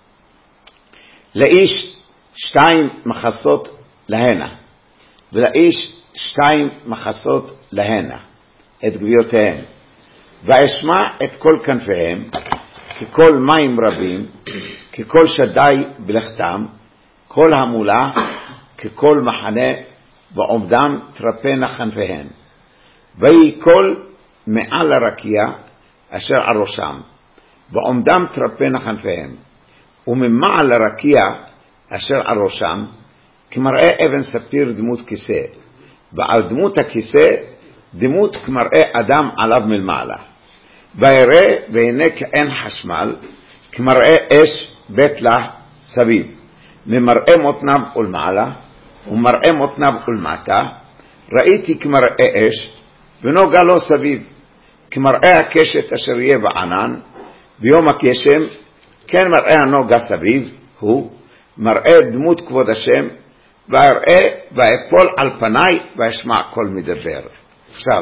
לאיש 2 מחסות להנה, ולאיש 2 מחסות להנה, את גביותיהם, ואשמע את כל כנפיהם, ככל מים רבים, ככל שדי בלכתם, כל המולה, ככל מחנה, ועומדם תרפנה כנפיהם, ויקול מעל הרקיע אשר על ראשם, ועומדם תרפנה כנפיהם, וממעל הרקיע אשר על ראשם, כמראה אבן ספיר דמות כיסא, ועל דמות הכיסא דמות כמראה אדם עליו מלמעלה, ויראה והנה כאין חשמל, כמראה אש בית לה סביב, ממראה מותניו ולמעלה, ומראה מותניו ולמטה, ראיתי כמראה אש, ונוגה לו סביב, כמראה הקשת אשר יהיה בענן, ביום הקשם, כן מראה הנוגה סביב, הוא מראה דמות כבוד השם, ויראה ואפול על פניי, וישמע קול מדבר. עכשיו,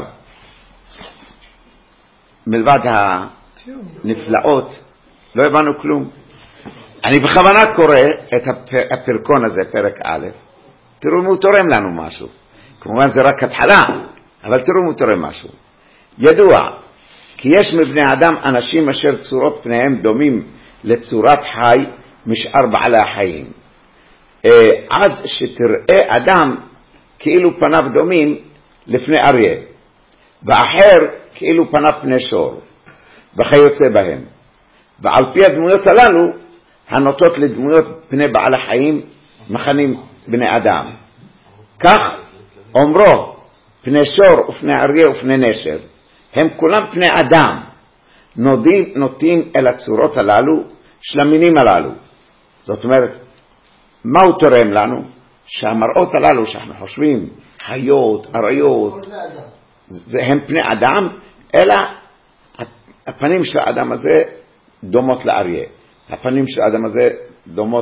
מלבד הנפלאות, לא הבנו כלום. אני בכוונה קורא את הפרקון הזה, פרק א', תראו אם הוא תורם לנו משהו. כמובן זה רק התחלה, אבל תראו אם הוא תורם משהו. ידוע, כי יש מבני אדם אנשים אשר צורות פניהם דומים לצורת חי משאר בעלי החיים. עד שתראה אדם כאילו פניו דומים לפני אריה, ואחר כאילו פניו פני שור, וכיוצא בהם. ועל פי הדמויות הללו, הנוטות לדמויות פני בעל החיים, מכנים בני אדם. כך אומרו, פני שור ופני אריה ופני נשר, הם כולם פני אדם, נוטים אל הצורות הללו, של המינים הללו. זאת אומרת, מה הוא תורם לנו? שהמראות הללו שאנחנו חושבים, חיות, אריות, הם פני אדם, אלא הפנים של האדם הזה דומות לאריה, הפנים של האדם הזה דומות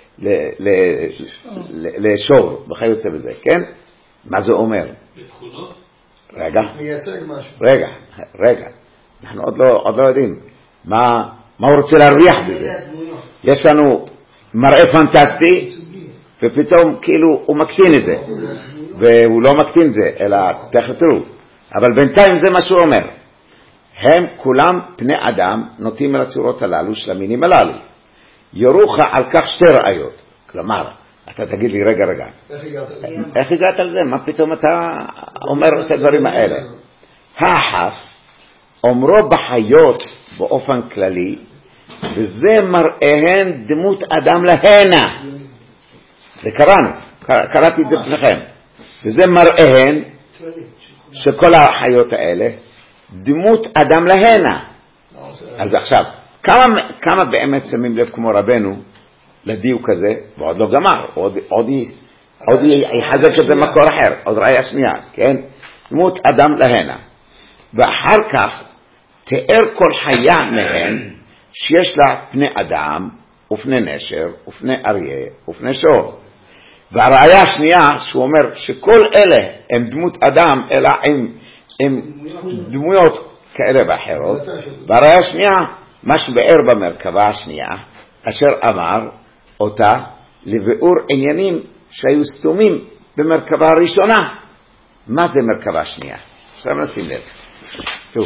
לשור, וכיוצא בזה, כן? מה זה אומר? בתכונות? רגע, מייצג משהו. רגע, אנחנו עוד לא יודעים מה הוא רוצה להרוויח בזה. יש לנו מראה פנטסטי, ופתאום כאילו הוא מקטין את זה, והוא לא מקטין את זה, אלא תחתרו. אבל בינתיים זה מה שהוא אומר. הם כולם פני אדם נוטים אל הצורות הללו של המינים הללו. יורוך על כך 2 ראיות. כלומר, אתה תגיד לי רגע. איך הגעת על זה? מה פתאום אתה אומר את הדברים האלה? האחת, אומרו בחיות באופן כללי, וזה מראיהן דמות אדם להנה. זה קראתי את זה בפניכם. וזה מראיהן שכל החיות האלה דמות אדם להנה. אז עכשיו, כמה באמת שמים לב כמו רבנו לדיוק הזה, ועוד לא גמר, עוד יחזק את זה מקור אחר, עוד ראיה שנייה, כן? דמות אדם להנה. ואחר כך תיאר כל חיה מהן שיש לה פני אדם ופני נשר ופני אריה ופני שור. והראיה השנייה שהוא אומר שכל אלה הם דמות אדם אלא הם דמויות כאלה ואחרות. והראיה השנייה מה שבאר במרכבה השנייה אשר אמר אותה לביאור עניינים שהיו סתומים במרכבה הראשונה. מה זה מרכבה שנייה? עכשיו נשים לב. טוב.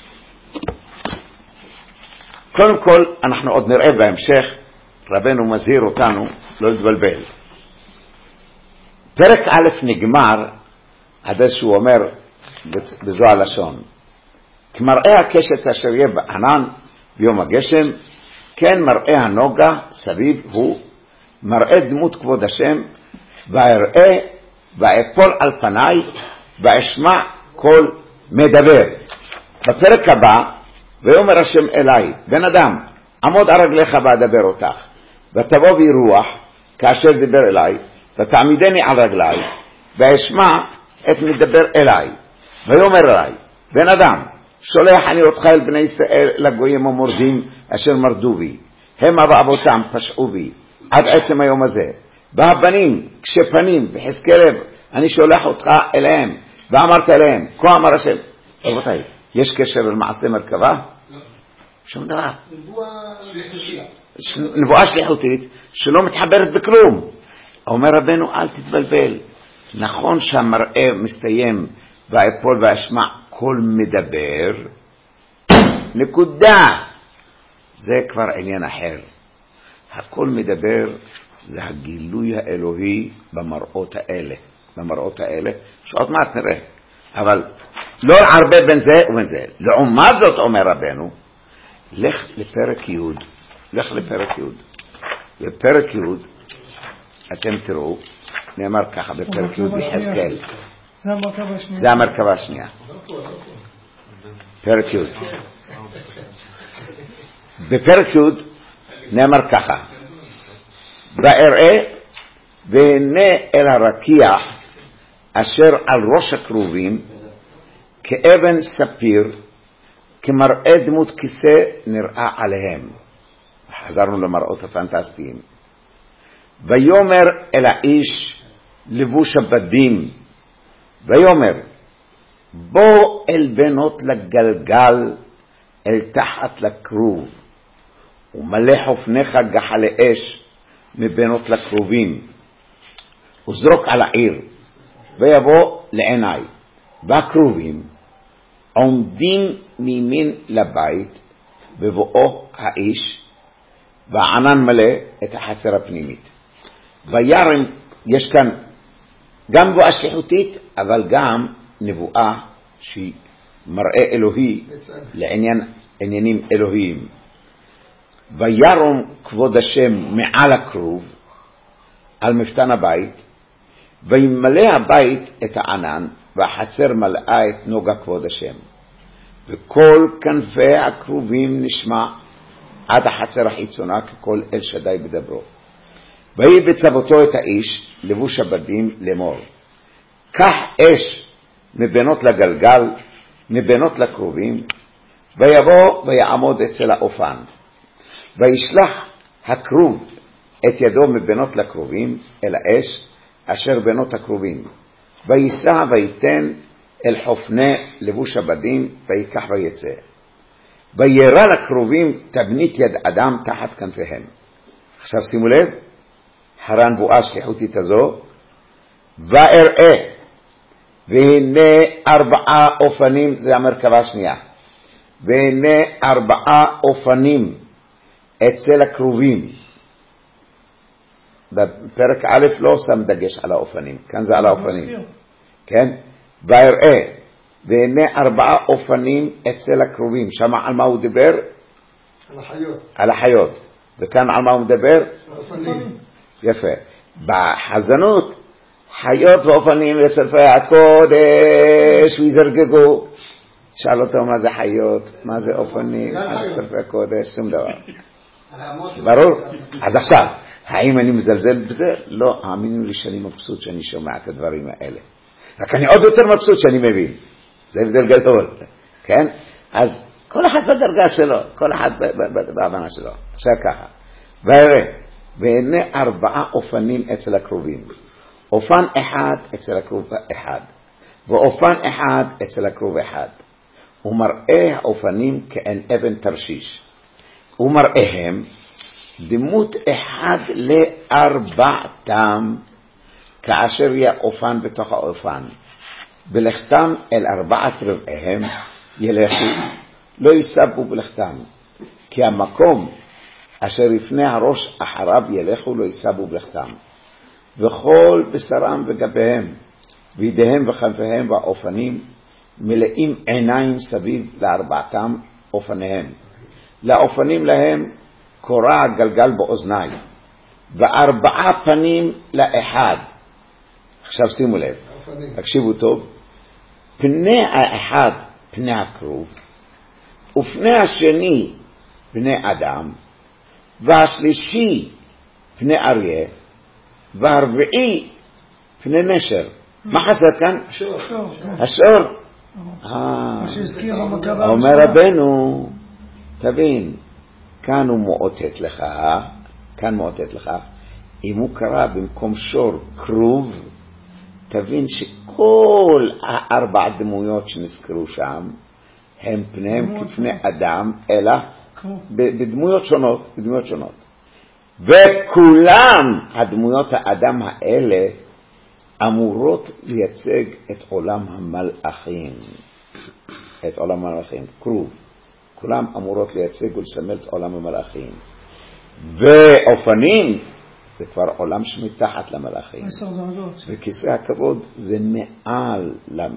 קודם כל אנחנו עוד נראה בהמשך, רבנו מזהיר אותנו לא להתבלבל. פרק א' נגמר עד שהוא אומר בזו הלשון, כמראה הקשת אשר יהיה בענן ביום הגשם, כן מראה הנוגה סביב הוא, מראה דמות כבוד השם, ואראה ואפול על פניי ואשמע קול מדבר. בפרק הבא, ויאמר השם אליי, בן אדם, עמוד על רגליך ואדבר אותך, ותבוא בי רוח כאשר דיבר אליי, ותעמידני על רגליי, ואשמע את מדבר אליי, ויאמר אליי, בן אדם, שולח אני אותך אל בני ישראל לגויים המורדים אשר מרדו בי, הם ואבותם פשעו בי עד עצם היום הזה, והבנים כשפנים וחזקי לב אני שולח אותך אליהם, ואמרת אליהם, כה אמר השם. רבותיי, יש קשר למעשה מרכבה? שום דבר. נבואה שליחותית שלא מתחברת בכלום. אומר רבנו, אל תתבלבל. נכון שהמראה מסתיים ואפול ואשמע כל מדבר, נקודה. זה כבר עניין אחר. הכל מדבר זה הגילוי האלוהי במראות האלה. במראות האלה, שעוד מעט נראה. אבל לא הרבה בין זה ובין זה. לעומת זאת אומר רבנו, לך לפרק י', לך לפרק י'. בפרק י' אתם תראו, נאמר ככה בפרק י' ביחזקאל. זה המרכבה השנייה. פרק י'. בפרק י' נאמר ככה, ואראה והנה אל הרקיע אשר על ראש הכרובים כאבן ספיר כמראה דמות כיסא נראה עליהם. חזרנו למראות הפנטסטיים. ויומר אל האיש לבוש הבדים, ויומר בוא אל בנות לגלגל אל תחת לכרוב, ומלא חופניך גחלי אש מבנות לכרובים, וזרוק על העיר, ויבוא לעיניי. והכרובים עומדים מימין לבית, בבואו האיש, והענן מלא את החצר הפנימית. וירם, יש כאן גם נבואה שליחותית, אבל גם נבואה שהיא מראה אלוהי לעניינים אלוהיים. וירום כבוד השם מעל הכרוב, על מפתן הבית, וימלא הבית את הענן, והחצר מלאה את נוגה כבוד השם. וכל כנפי הכרובים נשמע עד החצר החיצונה ככל אל שדי בדברו. ויהי בצוותו את האיש לבוש הבדים לאמור, קח אש מבנות לגלגל, מבנות לכרובים, ויבוא ויעמוד אצל האופן. וישלח הכרוב את ידו מבנות לכרובים אל האש אשר בנות הכרובים, וייסע וייתן אל חופני לבוש הבדים, ויקח ויצא. וירא לכרובים תבנית יד אדם תחת כנפיהם. עכשיו שימו לב, אחרי הנבואה שליחותית הזו, ואראה והנה 4 אופנים, זה המרכבה השנייה, והנה 4 אופנים אצל הכרובים. בפרק א' לא שם דגש על האופנים, כאן זה על האופנים. כן? ואראה והנה 4 אופנים אצל הכרובים. שם על מה הוא דיבר? על החיות. על החיות. וכאן על מה הוא מדבר? האופנים. יפה. בחזנות חיות ואופנים לספרי הקודש ויזרגגו. שאל אותו מה זה חיות, מה זה אופנים, מה זה ספרי הקודש, שום דבר. ברור? אז עכשיו, האם אני מזלזל בזה? לא, האמינו לי שאני מבסוט שאני שומע את הדברים האלה. רק אני עוד יותר מבסוט שאני מבין. זה הבדל גדול. כן? אז כל אחד בדרגה שלו, כל אחד בהבנה שלו. עכשיו ככה. והראה, והנה 4 אופנים אצל הכרובים. אופן אחד אצל הכרוב אחד, ואופן אחד אצל הכרוב אחד. ומראה האופנים כאין אבן תרשיש. ומראיהם דמות אחד ל4, כאשר יהיה אופן בתוך האופן. בלכתם אל 4 רבעיהם ילכו, לא יסבו בלכתם, כי המקום אשר לפני הראש אחריו ילכו לא יסבו בלכתם. וכל בשרם וגביהם, וידיהם וכנפיהם והאופנים, מלאים עיניים סביב ל4 אופניהם. לאופנים להם קורע גלגל באוזניים, ו4 פנים לאחד. עכשיו שימו לב, תקשיבו טוב. פני האחד פני הכרוב, ופני השני פני אדם, והשלישי פני אריה, והרביעי פני נשר. מה חסר כאן? השור. אומר רבנו, תבין, כאן הוא מאותת לך, אם הוא קרא במקום שור כרוב, תבין שכל 4 דמויות שנזכרו שם, הם פניהם כפני אדם, אלא בדמויות שונות. וכולם הדמויות האדם האלה אמורות לייצג את עולם המלאכים. כרוב. כולם אמורות לייצג ולסמל את עולם המלאכים. ואופנים זה כבר עולם שמתחת למלאכים. וכיסא הכבוד זה מעל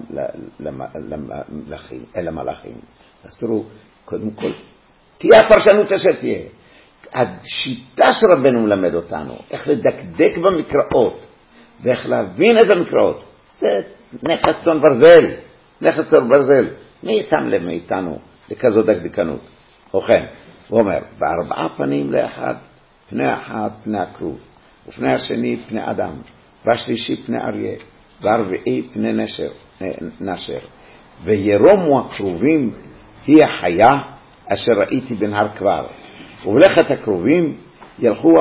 למלאכים. אז תראו, קודם כל, תהיה הפרשנות אשר תהיה. השיטה שרבנו מלמד אותנו, איך לדקדק במקראות, ואיך להבין את המקראות, זה נכס צאן ברזל. מי שם לב מאיתנו לכזו דקדקנות? ובכן, הוא אומר, 4 פנים לאחד, פני אחד פני הכרוב, ופני השני פני אדם, והשלישי פני אריה, והרביעי פני נשר. וירומו הכרובים היא החיה אשר ראיתי בנהר כבר. ובלכת הכרובים ילכו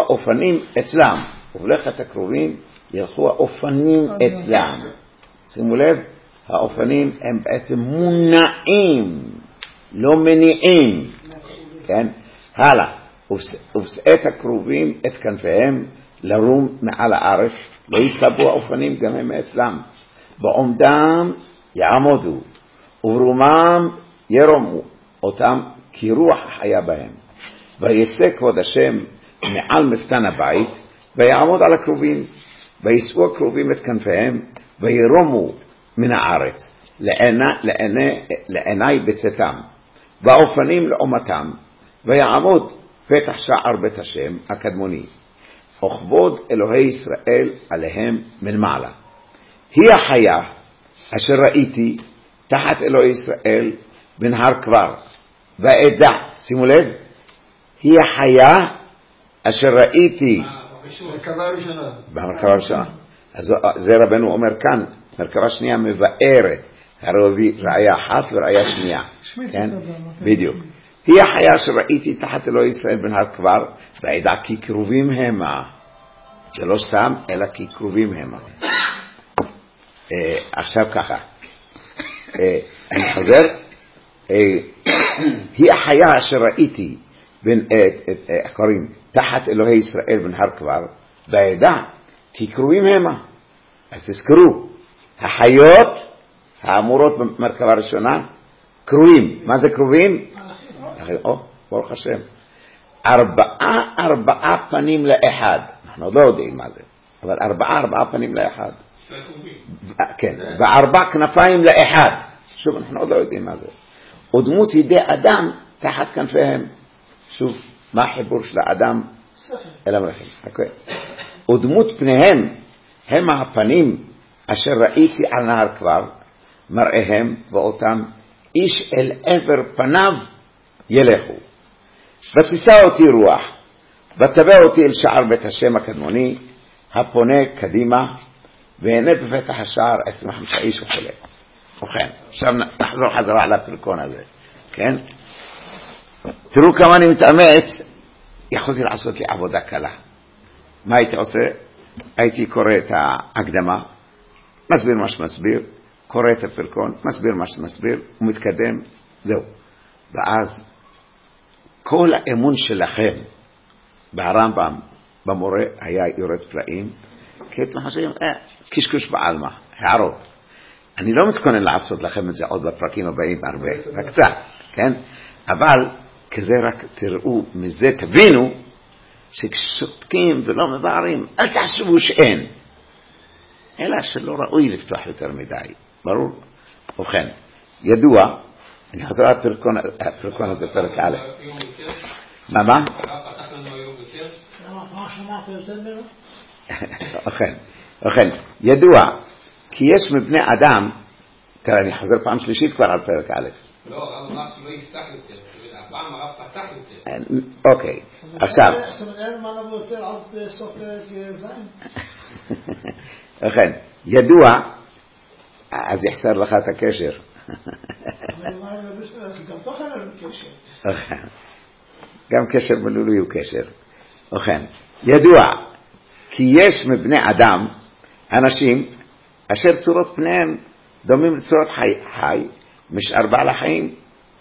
האופנים אצלם. שימו לב, האופנים הם בעצם מונעים, לא מניעים. כן? הלאה. ובשאת הכרובים את כנפיהם לרום מעל הארץ, לא יסבו האופנים גם הם אצלם. בעומדם יעמודו, וברומם ירומו אותם כי רוח החיה בהם. ויצא כבוד השם מעל מפתן הבית, ויעמוד על הכרובים, וישאו הכרובים את כנפיהם, וירומו מן הארץ, לעיני בצאתם, והאופנים לעומתם, ויעמוד פתח שער בית השם הקדמוני, וכבוד אלוהי ישראל עליהם מן מעלה. היא החיה אשר ראיתי תחת אלוהי ישראל בנהר כבר, ועדה, שימו לב, היא החיה אשר ראיתי במרכבה הראשונה. אז זה רבנו אומר כאן, מרכבה שנייה מבארת, ראיה אחת וראיה שנייה. כן? בדיוק. היא החיה אשר ראיתי תחת אלוהי ישראל בנהר כבר, ועדה כי קרובים המה. זה לא סתם, אלא כי קרובים המה. עכשיו ככה. אני חוזר. היא החיה אשר ראיתי קוראים תחת אלוהי ישראל בנהר כבר, ועדה כי קרובים המה. אז תזכרו, החיות האמורות במרכבה ראשונה קרובים. מה זה קרובים? ברוך השם, 4 פנים לאחד. אנחנו עוד לא יודעים מה זה, אבל 4 פנים לאחד. כן, ו4 כנפיים לאחד. שוב, אנחנו עוד לא יודעים מה זה. ודמות ידי אדם תחת כנפיהם. שוב, מה החיבור של האדם אל המלאכים? ודמות פניהם הם הפנים אשר ראיתי על נהר כבר, מראיהם ואותם איש אל עבר פניו ילכו. ותישא אותי רוח, ותבא אותי אל שער בית השם הקדמוני, הפונה קדימה, והנה בפתח השער 25 איש וכו'. ובכן, עכשיו נחזור חזרה על הפרקון הזה. כן? תראו כמה אני מתאמץ, יכולתי לעשות לי עבודה קלה. מה הייתי עושה? הייתי קורא את ההקדמה, מסביר מה שמסביר, קורא את הפרקון, מסביר מה שמסביר, ומתקדם, זהו. ואז כל האמון שלכם ברמב"ם, במורה, היה יורד פלאים, כי אתם חושבים, קשקוש בעלמא, הערות. אני לא מתכונן לעשות לכם את זה עוד בפרקים הבאים הרבה, רק קצת, כן? אבל כזה רק תראו, מזה תבינו, שכששותקים ולא מבארים, אל תחשבו שאין. אלא שלא ראוי לפתוח יותר מדי. ברור? ובכן, ידוע, אני חוזר על הפרקון הזה, פרק א'. מה? מה שמעת יותר ממנו? ובכן, ידוע, כי יש מבני אדם, תראה, אני חוזר פעם שלישית כבר על פרק א'. לא, הרב אמר שלא יפתח יותר. הפעם הרב פתח יותר. אוקיי, עכשיו. אין מה לבוא יותר עד סוף זין. לכן, ידוע אז יחסר לך את הקשר. גם תוכן על קשר. גם קשר מילולי הוא קשר. ידוע כי יש מבני אדם אנשים אשר צורות פניהם דומים לצורות חי משאר בעל החיים.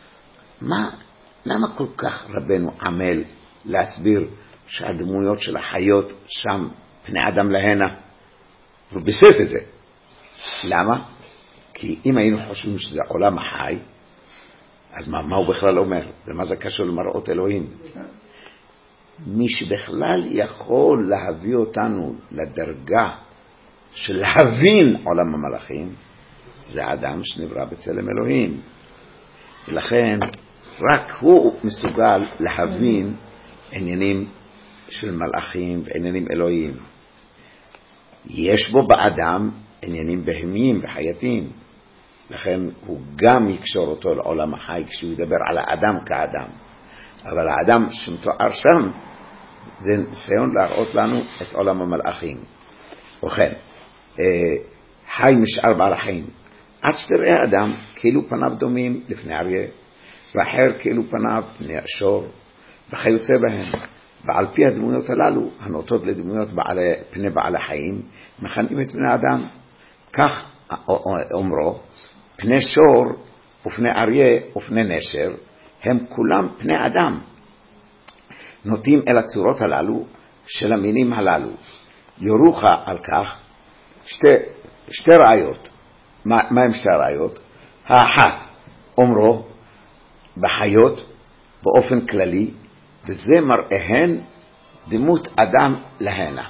למה כל כך רבנו עמל להסביר שהדמויות של החיות שם פני אדם להנה? הוא בסף את זה. למה? כי אם היינו חושבים שזה עולם החי, אז מה הוא בכלל אומר? ומה זה קשור למראות אלוהים? מי שבכלל יכול להביא אותנו לדרגה של להבין עולם המלאכים, זה האדם שנברא בצלם אלוהים. ולכן רק הוא מסוגל להבין עניינים של מלאכים ועניינים אלוהיים. יש בו באדם עניינים בהמיים וחייתיים, לכן הוא גם יקשור אותו לעולם החי כשהוא ידבר על האדם כאדם. אבל האדם שמתואר שם זה ניסיון להראות לנו את עולם המלאכים. ובכן, חי משאר בעל החיים, עד שתראה אדם כאילו פניו דומים לפני אריה, ואחר כאילו פניו פני השור, וכיוצא בהם. ועל פי הדמויות הללו, הנוטות לדמויות פני בעל החיים, מכנים את בני אדם. כך אומרו, פני שור ופני אריה ופני נשר, הם כולם פני אדם. נוטים אל הצורות הללו של המינים הללו. יורוך על כך שתי ראיות. מה הם שתי ראיות? האחת, אומרו, בחיות באופן כללי, וזה מראיהן דמות אדם להנה.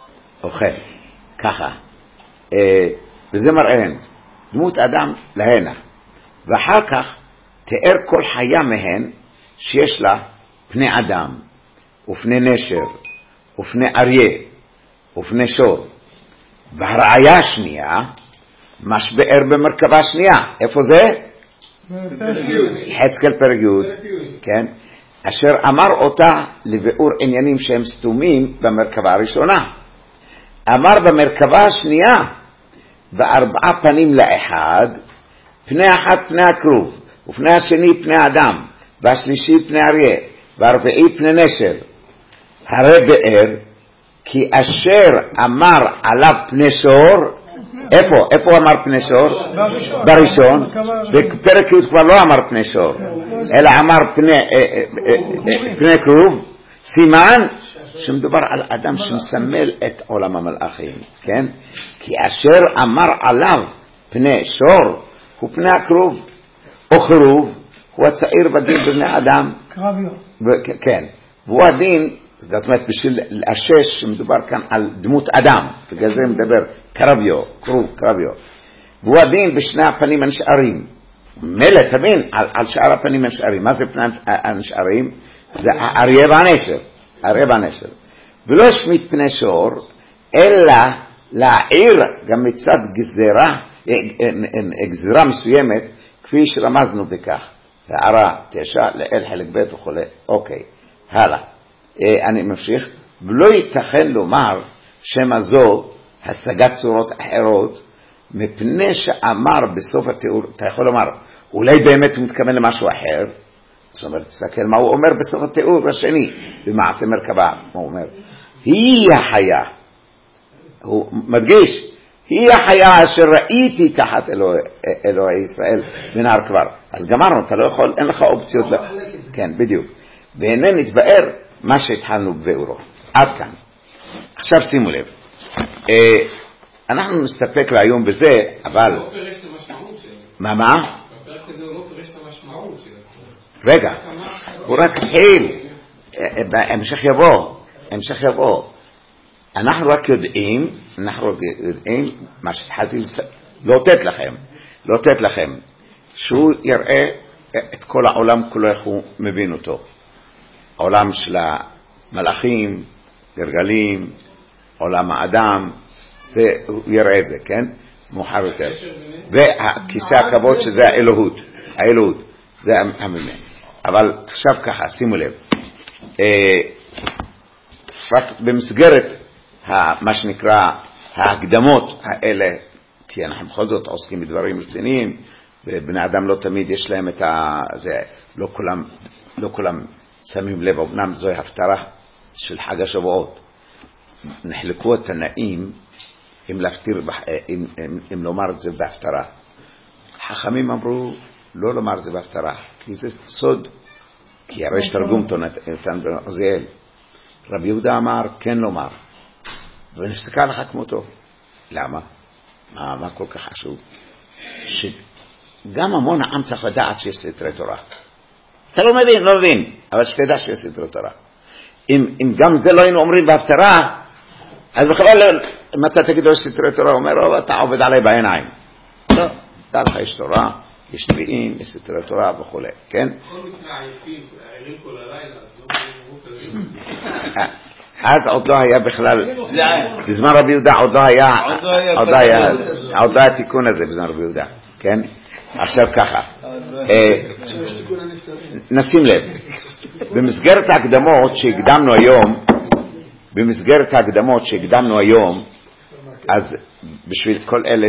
ככה. וזה מראיהן דמות אדם להנה. ואחר כך תיאר כל חיה מהן שיש לה פני אדם, ופני נשר, ופני אריה, ופני שור. והראיה השנייה, משבאר במרכבה שנייה. איפה זה? יחזקאל פרק י', כן? אשר אמר אותה לביאור עניינים שהם סתומים במרכבה הראשונה. אמר במרכבה השנייה, בארבעה פנים לאחד, פני אחת פני הכרוב, ופני השני פני אדם, והשלישי פני אריה, והרביעי פני נשר. הרי באר כי אשר אמר עליו פני שור, איפה אמר פני שור? בראשון. בפרק י' כבר לא אמר פני שור, אלא אמר פני כרוב. סימן שמדובר על אדם שמסמל את עולם המלאכים, כן? כי אשר אמר עליו פני שור הוא פני הכרוב, או כרוב הוא הצעיר בדין בבני אדם. כן, והוא הדין, זאת אומרת בשביל לאשש שמדובר כאן על דמות אדם, בגלל זה מדבר קרביו, כרוב, קרביו. והוא הדין בשני הפנים הנשארים. מלא תבין על שאר הפנים הנשארים. מה זה פני הנשארים? זה האריה והנשר. האריה והנשר. ולא השמיט פני שור, אלא להעיר גם מצד גזרה מסוימת, כפי שרמזנו בכך. הערה 9 לאל חלק ב' וכו'. אוקיי, הלאה. אני ממשיך. ולא ייתכן לומר שמה זו השגת צורות אחרות, מפני שאמר בסוף התיאור, אתה יכול לומר, אולי באמת הוא מתכוון למשהו אחר, זאת אומרת, תסתכל מה הוא אומר בסוף התיאור השני, במעשה מרכבה, הוא אומר, היא החיה, הוא מדגיש, היא החיה אשר ראיתי תחת אלוהי ישראל בנהר כבר. אז גמרנו, אתה לא יכול, אין לך אופציות, כן, בדיוק. והנה נתבאר מה שהתחלנו בביאורו. עד כאן. עכשיו שימו לב. אנחנו נסתפק להיום בזה, אבל... לא פרש את המשמעות שלו. מה? בפרק הזה הוא לא פרש את המשמעות שלו. רגע, הוא רק התחיל. המשך יבוא. אנחנו רק יודעים מה שהתחלתי לאותת לכם, שהוא יראה את כל העולם כולו איך הוא מבין אותו. העולם של המלאכים, גרגלים, עולם האדם, הוא יראה את זה, כן? מאוחר יותר. וכיסא הכבוד שזה האלוהות, זה המבנה. אבל עכשיו ככה, שימו לב. רק במסגרת מה שנקרא ההקדמות האלה, כי אנחנו בכל זאת עוסקים בדברים רציניים, ובני אדם לא תמיד יש להם את זה, לא כולם שמים לב, אמנם זוהי הפטרה של חג השבועות. נחלקו התנאים אם לומר את זה בהפטרה. חכמים אמרו לא לומר את זה בהפטרה, כי זה סוד, כי הרי יש תרגום תנתן בן עוזיאל. רבי יהודה אמר כן לומר, ונפסקה לך כמותו. למה? מה כל כך חשוב? שגם המון העם צריך לדעת שיש סתרי תורה. אתה לא מבין, אבל שתדע שיש סתרי תורה. אם גם זה לא היינו אומרים בהפטרה, אז בכלל אם אתה תגיד לו סתרי תורה, הוא אומר, אתה עובד עליי בעיניים. לא, דע לך יש תורה, יש נביאים, יש סתרי תורה וכו', כן? כל מקרה עייפים, הערים כל הלילה, אז לא כזים. אז עוד לא היה בכלל, בזמן רבי יהודה עוד לא היה תיקון הזה בזמן רבי יהודה, כן? עכשיו ככה, נשים לב, במסגרת ההקדמות שהקדמנו היום, אז בשביל כל אלה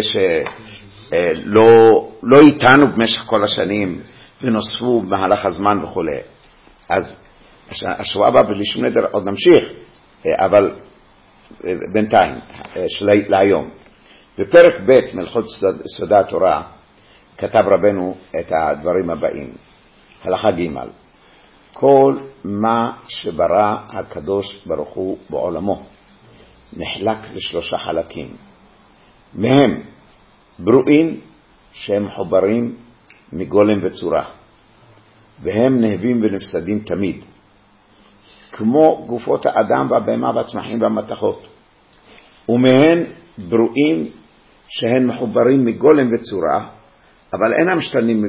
שלא איתנו במשך כל השנים ונוספו במהלך הזמן וכו', אז השבוע הבא בלי שום נדר עוד נמשיך, אבל בינתיים להיום בפרק ב' מלכות סודי התורה כתב רבנו את הדברים הבאים. הלכה ג' כל מה שברא הקדוש ברוך הוא בעולמו נחלק לשלושה חלקים, מהם ברואים שהם מחוברים מגולם וצורה, והם נהבים ונפסדים תמיד, כמו גופות האדם והבהמה והצמחים והמתכות, ומהן ברואים שהן מחוברים מגולם וצורה, אבל אינם משתנים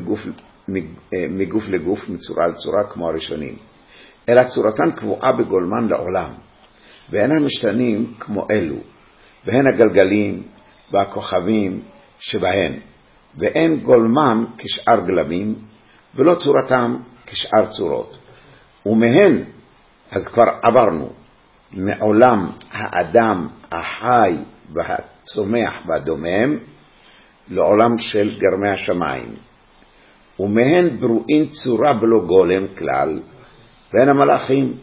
מגוף לגוף, מצורה לצורה כמו הראשונים, אלא צורתן קבועה בגולמן לעולם, ואינם משתנים כמו אלו, והן הגלגלים והכוכבים שבהן, ואין גולמם כשאר גלמים, ולא צורתם כשאר צורות. ומהן, אז כבר עברנו מעולם האדם החי והצומח והדומם לעולם של גרמי השמיים, ומהן ברואים צורה בלא גולם כלל, והן המלאכים,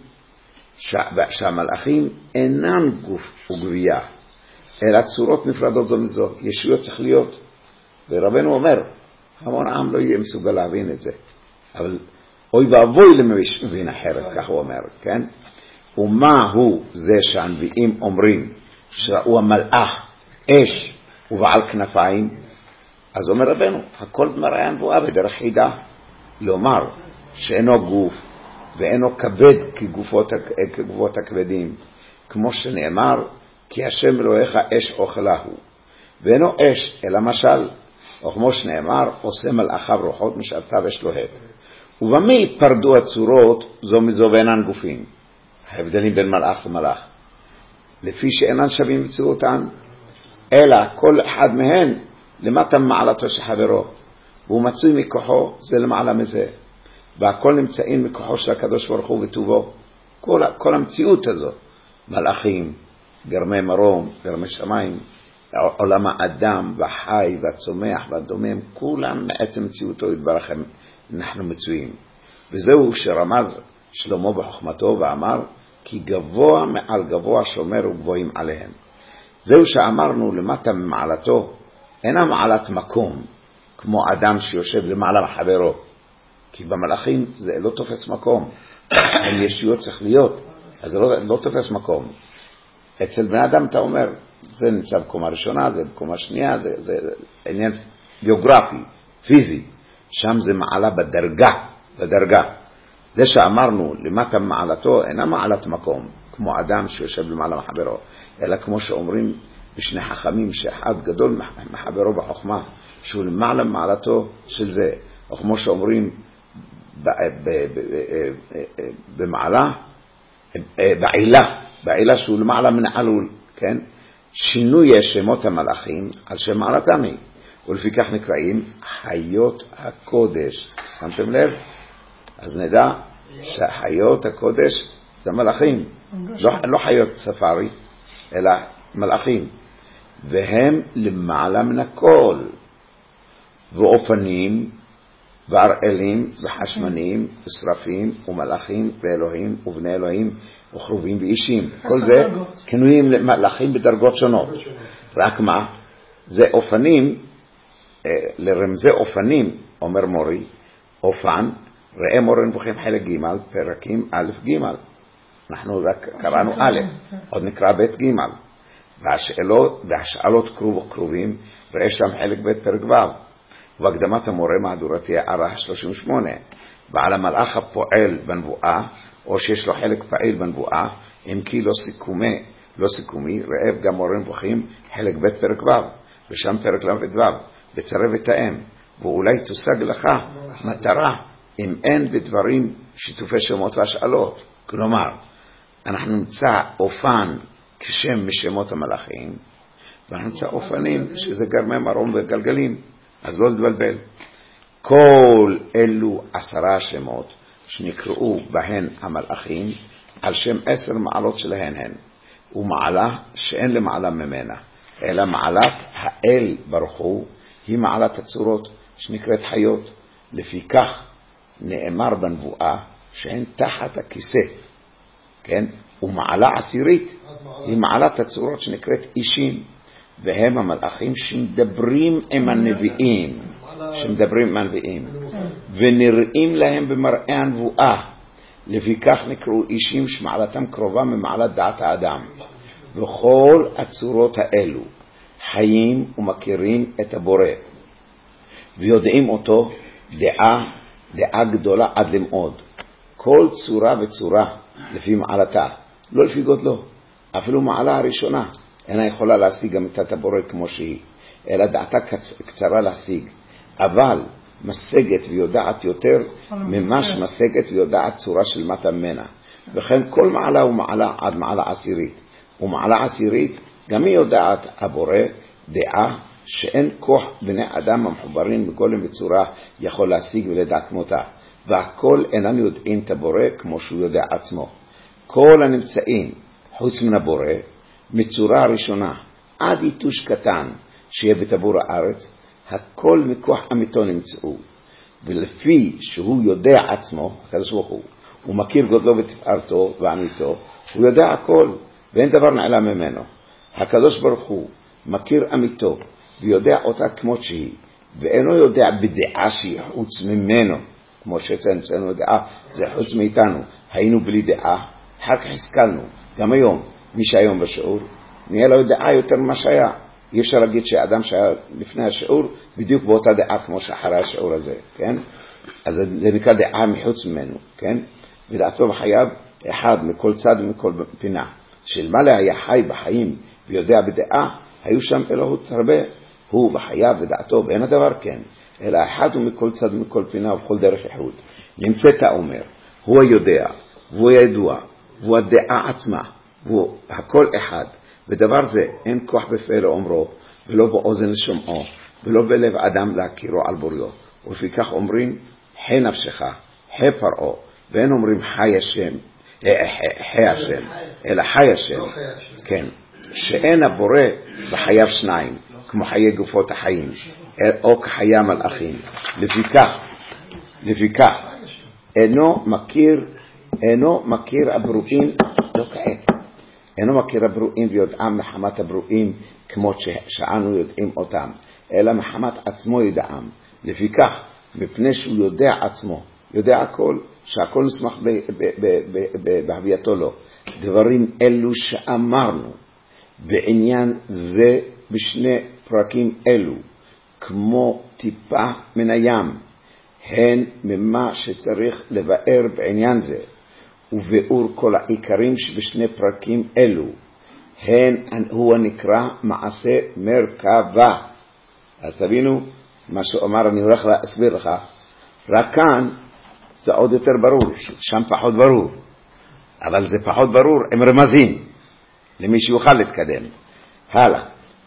שהמלאכים אינם גוף וגבייה, אלא צורות נפרדות זו מזו, ישויות צריך להיות. ורבנו אומר, המון עם לא יהיה מסוגל להבין את זה, אבל אוי ואבוי למביש מבין אחרת, כך הוא אומר, כן? ומה הוא זה שהנביאים אומרים שראו המלאך אש ובעל כנפיים? אז אומר רבנו, הכל במראה הנבואה בדרך חידה, לומר שאינו גוף ואינו כבד כגופות הכבדים, כמו שנאמר, כי השם אלוהיך אש אוכלה הוא, ואינו אש אלא משל, או כמו שנאמר, עושה מלאכיו רוחות משארתיו אש לוהב. ובמי פרדו הצורות זו מזו ואינן גופים? ההבדלים בין מלאך למלאך, לפי שאינן שווים בצורותן, אלא כל אחד מהן למטה מעלתו שחברו, והוא מצוי מכוחו זה למעלה מזה, והכל נמצאים מכוחו של הקדוש ברוך הוא וטובו. כל המציאות הזאת, מלאכים, גרמי מרום, גרמי שמיים, עולם האדם והחי והצומח והדומם, כולם מעצם מציאותו יתברך אנחנו מצויים. וזהו שרמז שלמה בחוכמתו ואמר, כי גבוה מעל גבוה שומר וגבוהים עליהם. זהו שאמרנו למטה ממעלתו, אינה מעלת מקום, כמו אדם שיושב למעלה מחברו, כי במלאכים זה לא תופס מקום, הם ישויות צריך להיות, אז זה לא תופס מקום. אצל בני אדם אתה אומר, זה נמצא בקומה ראשונה, זה בקומה שנייה, זה עניין גיאוגרפי, פיזי, שם זה מעלה בדרגה. זה שאמרנו למטה מעלתו אינה מעלת מקום, כמו אדם שיושב למעלה מחברו, אלא כמו שאומרים בשני חכמים שאחד גדול מחברו בחוכמה, שהוא למעלה מעלתו של זה, או כמו שאומרים במעלה, בעילה שהוא למעלה מן עלול, כן? שינוי שמות המלאכים על שם מעלתם היא, ולפיכך נקראים חיות הקודש. שמתם לב? אז נדע שחיות הקודש זה מלאכים, לא חיות ספארי, אלא מלאכים. והם למעלה מן הכל, ואופנים ואראלים וחשמנים ושרפים ומלאכים ואלוהים ובני אלוהים וחרובים ואישים. כל זה כינויים למלאכים בדרגות שונות. רק מה? זה אופנים, לרמזי אופנים, אומר מורי, אופן, ראה מורה נבוכים חלק ג' פרקים א' ג'. אנחנו רק קראנו א', עוד נקרא ב' ג'. והשאלות קרובים, ראה שם חלק ב' פרק ו'. ובהקדמת המורה מהדורתי הערה 38. ועל המלאך הפועל בנבואה, או שיש לו חלק פעיל בנבואה, אם כי לא סיכומי, ראה גם מורה נבוכים חלק ב' פרק ו', ושם פרק ל' ו', בצרב ותאם, ואולי תושג לך מטרה, אם אין בדברים שיתופי שמות והשאלות. כלומר, אנחנו נמצא אופן כשם משמות המלאכים, ואנחנו נמצא אופנים שזה גרמי מרום וגלגלים, אז לא לבלבל. כל אלו 10 שמות שנקראו בהן המלאכים על שם 10 מעלות שלהן הן, ומעלה שאין למעלה ממנה, אלא מעלת האל ברוך הוא היא מעלת הצורות שנקראת חיות. לפי כך נאמר בנבואה שהן תחת הכיסא, כן? ומעלה עשירית היא מעלת הצורות שנקראת אישים, והם המלאכים שמדברים עם הנביאים, ונראים להם במראה הנבואה. לפי כך נקראו אישים שמעלתם קרובה ממעלת דעת האדם. וכל הצורות האלו חיים ומכירים את הבורא, ויודעים אותו דעה גדולה עד למאוד. כל צורה וצורה לפי מעלתה, לא לפי גודלו. אפילו מעלה הראשונה אינה יכולה להשיג גם את הבורא כמו שהיא, אלא דעתה קצרה להשיג, אבל משגת ויודעת יותר ממה שמשגת ויודעת צורה של מטה ממנה. וכן כל מעלה ומעלה עד מעלה עשירית, ומעלה עשירית גם היא יודעת הבורא דעה שאין כוח בני אדם המחוברים בגולם בצורה יכול להשיג ולדע כמותה, והכל אינם יודעים את הבורא כמו שהוא יודע עצמו. כל הנמצאים חוץ מן הבורא מצורה ראשונה עד יתוש קטן שיהיה בטבור הארץ, הכל מכוח אמיתו נמצאו, ולפי שהוא יודע עצמו, הקדוש ברוך הוא מכיר גודלו ותפארתו ואמיתו, הוא יודע הכל ואין דבר נעלם ממנו. הקדוש ברוך הוא מכיר אמיתו ויודע אותה כמות שהיא, ואינו יודע בדעה שהיא חוץ ממנו, כמו שאצלנו דעה זה חוץ מאיתנו. היינו בלי דעה, אחר כך השכלנו. גם היום, מי שהיום בשיעור נהיה לו דעה יותר ממה שהיה. אי אפשר להגיד שהאדם שהיה לפני השיעור בדיוק באותה דעה כמו שאחרי השיעור הזה, כן? אז זה נקרא דעה מחוץ ממנו, כן? ודעתו בחייו אחד מכל צד ומכל פינה. שלמעלה היה חי בחיים ויודע בדעה, היו שם אלוהות הרבה. הוא בחייו ודעתו ואין הדבר כן, אלא אחד הוא מכל צד ומכל פינה ובכל דרך איחוד. נמצאת אומר, הוא היודע והוא הידוע והוא הדעה עצמה והוא הכל אחד. ודבר זה אין כוח בפה לאומרו ולא באוזן לשומעו ולא בלב אדם להכירו על בוריו. ולפי כך אומרים חי נפשך, חי פרעה, ואין אומרים חי השם, אלא חי השם, כן, שאין הבורא בחייו שניים כמו חיי גופות החיים או כחיי המלאכים. לפי כך אינו מכיר הברואים, לא כעת, אינו מכיר הברואים ויודעם מחמת הברואים כמו שאנו יודעים אותם, אלא מחמת עצמו ידעם. לפי כך, מפני שהוא יודע עצמו, יודע הכל, שהכל נשמח בהווייתו לו. דברים אלו שאמרנו בעניין זה בשני פרקים אלו, כמו טיפה מן הים, הן ממה שצריך לבאר בעניין זה, וביאור כל העיקרים שבשני פרקים אלו, הן הוא הנקרא מעשה מרכבה. אז תבינו מה שאומר, אני הולך להסביר לך, רק כאן זה עוד יותר ברור, שם פחות ברור, אבל זה פחות ברור עם רמזים למי שיוכל להתקדם. הלאה,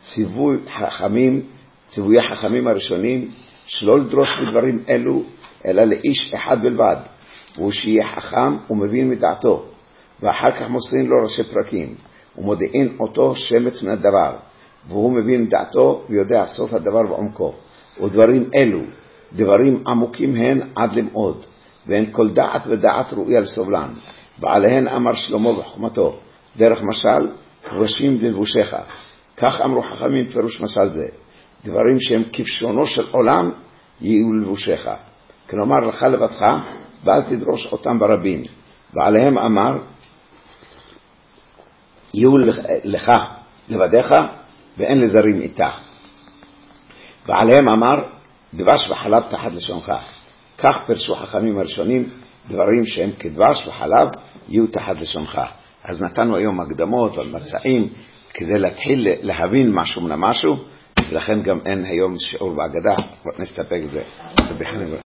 ציווי החכמים הראשונים שלא לדרוש בדברים אלו אלא לאיש אחד בלבד, והוא שיהיה חכם ומבין מדעתו, ואחר כך מוסרים לו ראשי פרקים ומודיעין אותו שמץ מן הדבר, והוא מבין דעתו ויודע סוף הדבר בעומקו. ודברים אלו, דברים עמוקים הן עד למאוד, ואין כל דעת ודעת ראויה לסובלן. ועליהן אמר שלמה בחוכמתו, דרך משל, ובשים ללבושך. כך אמרו חכמים פירוש משל זה, דברים שהם כבשונו של עולם יהיו לבושך. כלומר לך לבדך, ואל תדרוש אותם ברבים. ועליהם אמר, יהיו לך לבדיך, ואין לזרים איתך. ועליהם אמר, דבש וחלב תחת לשונך. כך פרשו חכמים הראשונים, דברים שהם כדבש וחלב יהיו תחת לשונך. אז נתנו היום הקדמות על מצעים, כדי להתחיל להבין משהו מן המשהו, ולכן גם אין היום שיעור בהגדה, נסתפק זה.